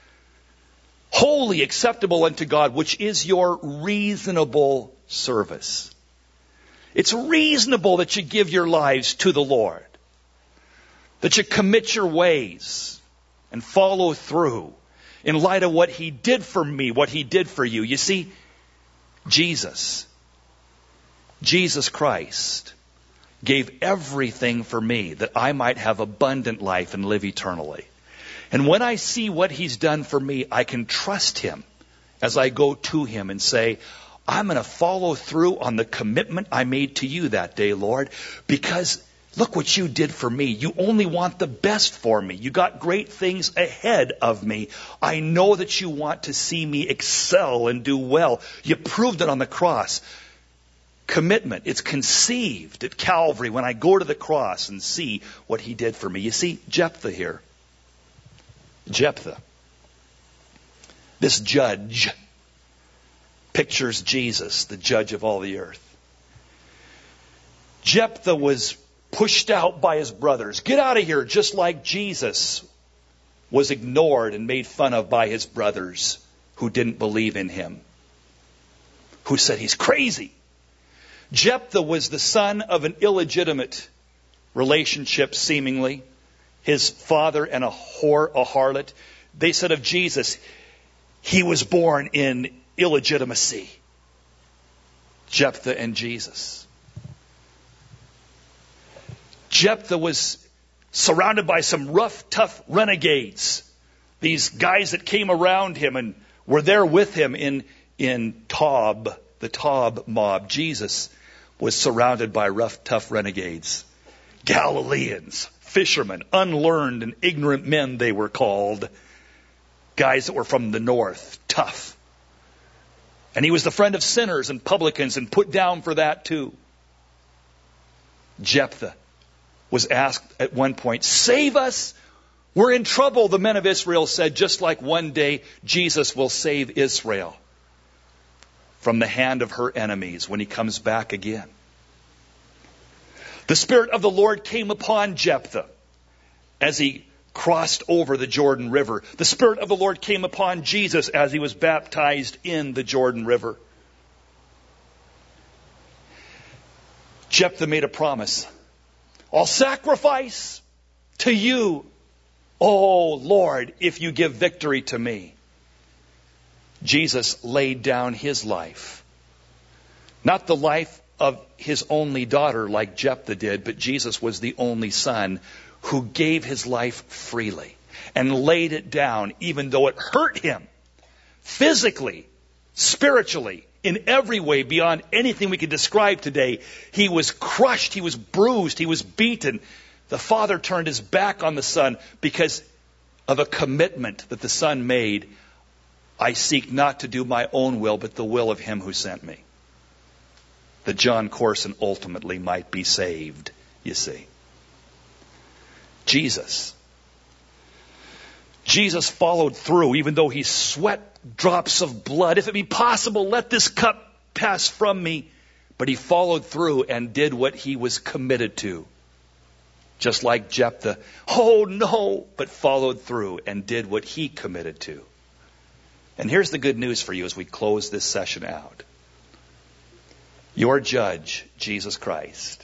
holy, acceptable unto God, which is your reasonable service. It's reasonable that you give your lives to the Lord, that you commit your ways and follow through in light of what He did for me, what He did for you. You see, Jesus, Jesus Christ, gave everything for me that I might have abundant life and live eternally. And when I see what He's done for me, I can trust Him as I go to Him and say, I'm going to follow through on the commitment I made to you that day, Lord, because look what you did for me. You only want the best for me. You got great things ahead of me. I know that you want to see me excel and do well. You proved it on the cross. Commitment, it's conceived at Calvary when I go to the cross and see what He did for me. You see, Jephthah here. Jephthah, this judge, pictures Jesus, the judge of all the earth. Jephthah was pushed out by his brothers. Get out of here, just like Jesus was ignored and made fun of by his brothers who didn't believe in him, who said he's crazy. Jephthah was the son of an illegitimate relationship, seemingly. His father and a whore, a harlot. They said of Jesus, he was born in illegitimacy. Jephthah and Jesus. Jephthah was surrounded by some rough, tough renegades. These guys that came around him and were there with him in, in Tob, the Tob mob. Jesus was surrounded by rough, tough renegades. Galileans, fishermen, unlearned and ignorant men they were called. Guys that were from the north, tough. And he was the friend of sinners and publicans and put down for that too. Jephthah was asked at one point, save us, we're in trouble, the men of Israel said, just like one day Jesus will save Israel from the hand of her enemies when He comes back again. The Spirit of the Lord came upon Jephthah as he crossed over the Jordan River. The Spirit of the Lord came upon Jesus as He was baptized in the Jordan River. Jephthah made a promise. I'll sacrifice to you, oh Lord, if you give victory to me. Jesus laid down His life. Not the life of His only daughter like Jephthah did, but Jesus was the only son who gave His life freely and laid it down even though it hurt Him physically, spiritually, in every way beyond anything we could describe today. He was crushed, He was bruised, He was beaten. The Father turned His back on the Son because of a commitment that the Son made. I seek not to do my own will, but the will of Him who sent me. That John Corson ultimately might be saved, you see. Jesus. Jesus followed through, even though He sweat drops of blood. If it be possible, let this cup pass from me. But He followed through and did what He was committed to. Just like Jephthah, oh no, but followed through and did what he committed to. And here's the good news for you as we close this session out. Your judge, Jesus Christ,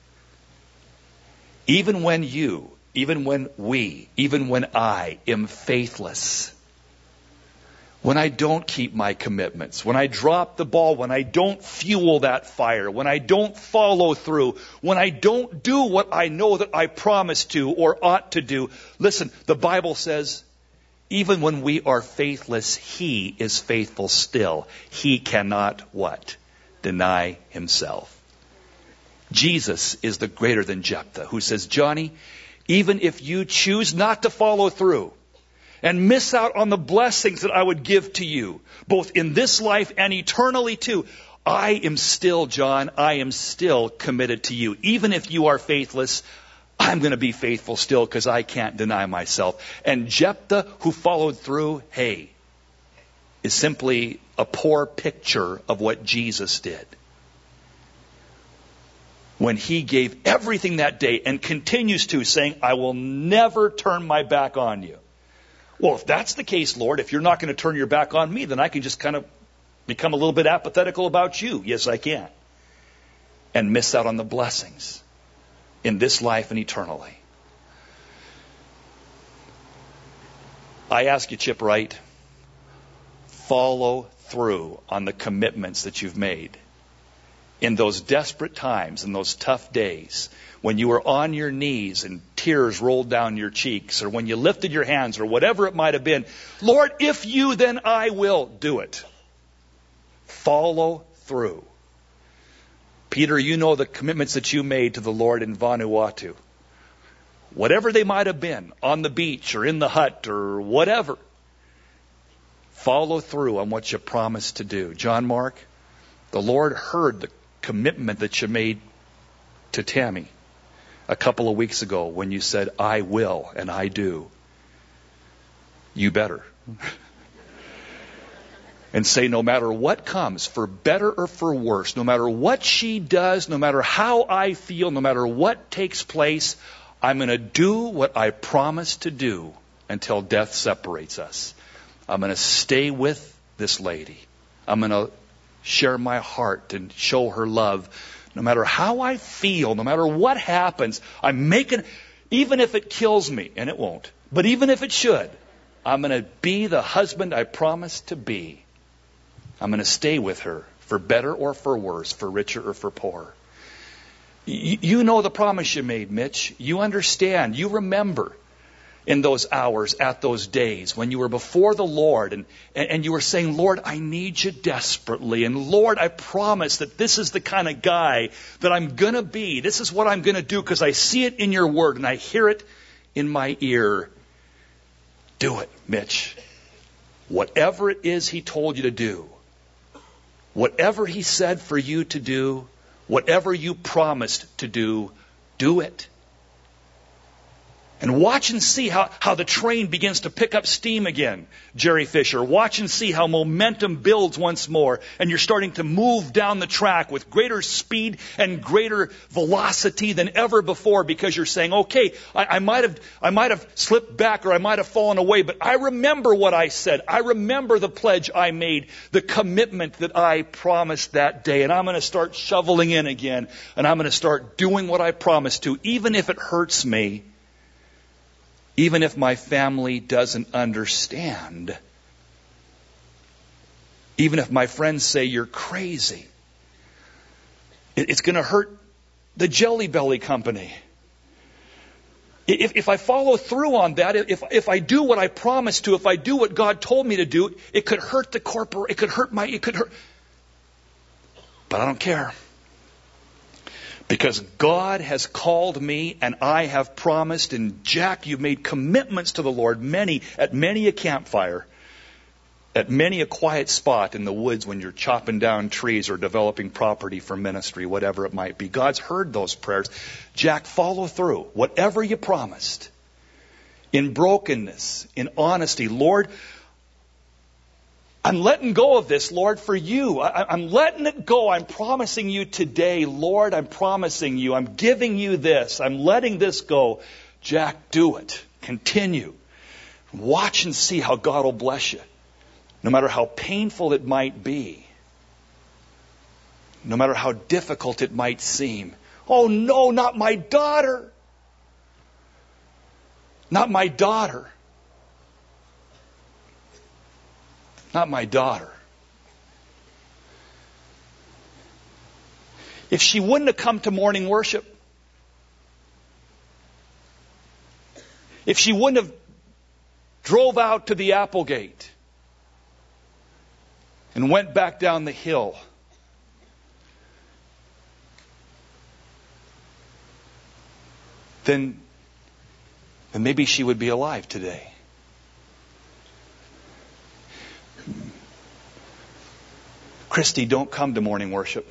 even when you, even when we, even when I am faithless, when I don't keep my commitments, when I drop the ball, when I don't fuel that fire, when I don't follow through, when I don't do what I know that I promised to or ought to do. Listen, the Bible says, even when we are faithless, He is faithful still. He cannot what? Deny Himself. Jesus is the greater than Jephthah, who says, Johnny, even if you choose not to follow through and miss out on the blessings that I would give to you, both in this life and eternally too, I am still, John, I am still committed to you. Even if you are faithless, I'm going to be faithful still because I can't deny myself. And Jephthah, who followed through, hey, is simply a poor picture of what Jesus did. When He gave everything that day and continues to, saying, I will never turn my back on you. Well, if that's the case, Lord, if you're not going to turn your back on me, then I can just kind of become a little bit apathetical about you. Yes, I can. And miss out on the blessings in this life and eternally. I ask you, Chip Wright, follow through on the commitments that you've made. In those desperate times, in those tough days, when you were on your knees and tears rolled down your cheeks, or when you lifted your hands, or whatever it might have been, Lord, if you, then I will do it. Follow through. Peter, you know the commitments that you made to the Lord in Vanuatu. Whatever they might have been, on the beach or in the hut or whatever, follow through on what you promised to do. John Mark, the Lord heard the commitment that you made to Tammy a couple of weeks ago when you said, I will and I do. You better. And say, no matter what comes, for better or for worse, no matter what she does, no matter how I feel, no matter what takes place, I'm going to do what I promised to do until death separates us. I'm going to stay with this lady. I'm going to share my heart and show her love. No matter how I feel, no matter what happens, I'm making, even if it kills me, and it won't, but even if it should, I'm going to be the husband I promised to be. I'm going to stay with her, for better or for worse, for richer or for poorer. You, you know the promise you made, Mitch. You understand. You remember in those hours, at those days, when you were before the Lord and, and, and you were saying, Lord, I need you desperately. And Lord, I promise that this is the kind of guy that I'm going to be. This is what I'm going to do because I see it in your word and I hear it in my ear. Do it, Mitch. Whatever it is he told you to do, whatever he said for you to do, whatever you promised to do, do it. And watch and see how, how the train begins to pick up steam again, Jerry Fisher. Watch and see how momentum builds once more. And you're starting to move down the track with greater speed and greater velocity than ever before because you're saying, okay, I, I might have I might have slipped back or I might have fallen away, but I remember what I said. I remember the pledge I made, the commitment that I promised that day. And I'm going to start shoveling in again. And I'm going to start doing what I promised to, even if it hurts me. Even if my family doesn't understand. Even if my friends say you're crazy. It's going to hurt the Jelly Belly company. If, if I follow through on that, if, if I do what I promised to, if I do what God told me to do, it could hurt the corporate, it could hurt my, it could hurt. But I don't care. Because God has called me and I have promised, and Jack, you've made commitments to the Lord many, at many a campfire, at many a quiet spot in the woods when you're chopping down trees or developing property for ministry, whatever it might be. God's heard those prayers. Jack, follow through. Whatever you promised. In brokenness, in honesty. Lord, I'm letting go of this, Lord, for you. I, I'm letting it go. I'm promising you today, Lord, I'm promising you. I'm giving you this. I'm letting this go. Jack, do it. Continue. Watch and see how God will bless you. No matter how painful it might be. No matter how difficult it might seem. Oh no, not my daughter. Not my daughter. Not my daughter. If she wouldn't have come to morning worship, if she wouldn't have drove out to the Applegate and went back down the hill, then, then maybe she would be alive today. Christy, don't come to morning worship.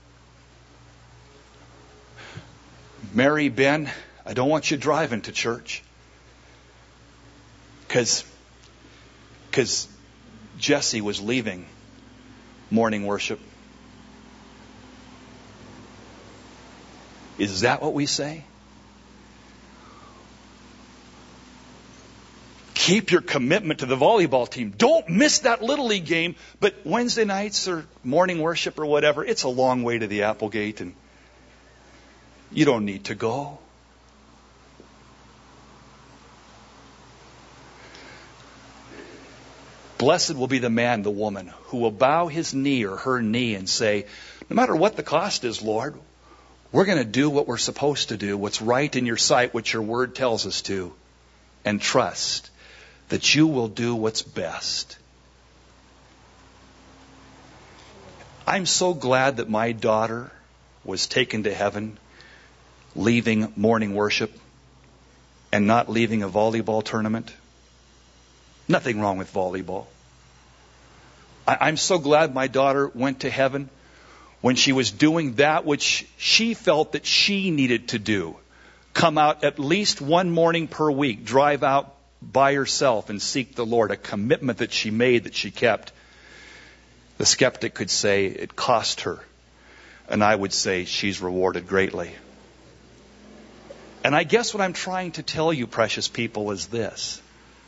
Mary, Ben, I don't want you driving to church. Because because Jesse was leaving morning worship. Is that what we say? keep your commitment to the volleyball team. Don't miss that Little League game. But Wednesday nights or morning worship or whatever, it's a long way to the Applegate, and you don't need to go. Blessed will be the man, the woman, who will bow his knee or her knee and say, no matter what the cost is, Lord, we're going to do what we're supposed to do, what's right in your sight, what your word tells us to, and trust that you will do what's best. I'm so glad that my daughter was taken to heaven, leaving morning worship and not leaving a volleyball tournament. Nothing wrong with volleyball. I, I'm so glad my daughter went to heaven when she was doing that which she felt that she needed to do. Come out at least one morning per week, drive out by herself and seek the Lord, a commitment that she made, that she kept. The skeptic could say it cost her, and I would say she's rewarded greatly. And I guess what I'm trying to tell you, precious people, is this.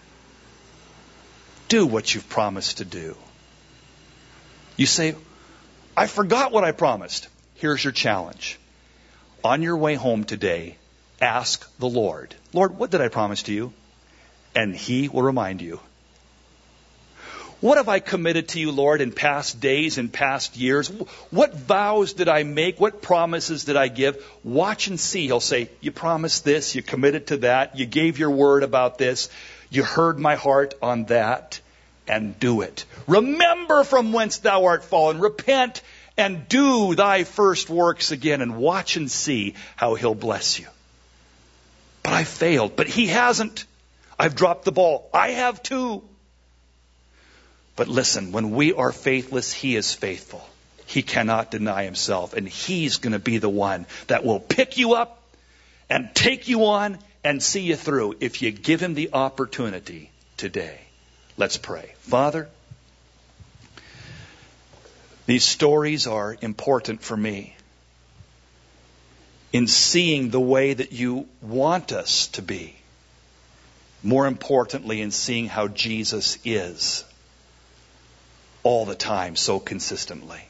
Do what you've promised to do. You say, I forgot what I promised. Here's your challenge. On your way home today, ask the Lord, Lord, what did I promise to you? And He will remind you. What have I committed to you, Lord, in past days and past years? What vows did I make? What promises did I give? Watch and see. He'll say, you promised this, you committed to that, you gave your word about this. You heard my heart on that, and do it. Remember from whence thou art fallen. Repent and do thy first works again, and watch and see how He'll bless you. But I failed. But He hasn't. I've dropped the ball. I have too. But listen, when we are faithless, He is faithful. He cannot deny Himself, and He's going to be the one that will pick you up and take you on and see you through if you give Him the opportunity today. Let's pray. Father, these stories are important for me in seeing the way that you want us to be. More importantly, in seeing how Jesus is all the time, so consistently.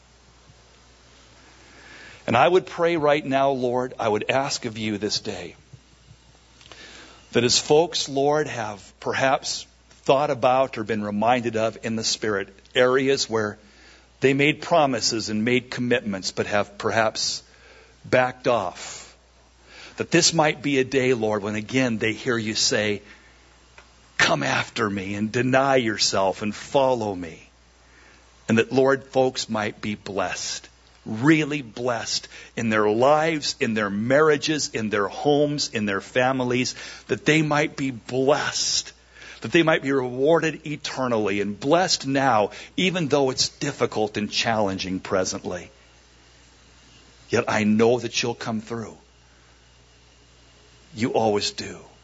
And I would pray right now, Lord, I would ask of you this day that as folks, Lord, have perhaps thought about or been reminded of in the Spirit areas where they made promises and made commitments but have perhaps backed off, that this might be a day, Lord, when again they hear you say, come after me and deny yourself and follow me. And that, Lord, folks might be blessed, really blessed in their lives, in their marriages, in their homes, in their families, that they might be blessed, that they might be rewarded eternally and blessed now, even though it's difficult and challenging presently. Yet I know that you'll come through. You always do.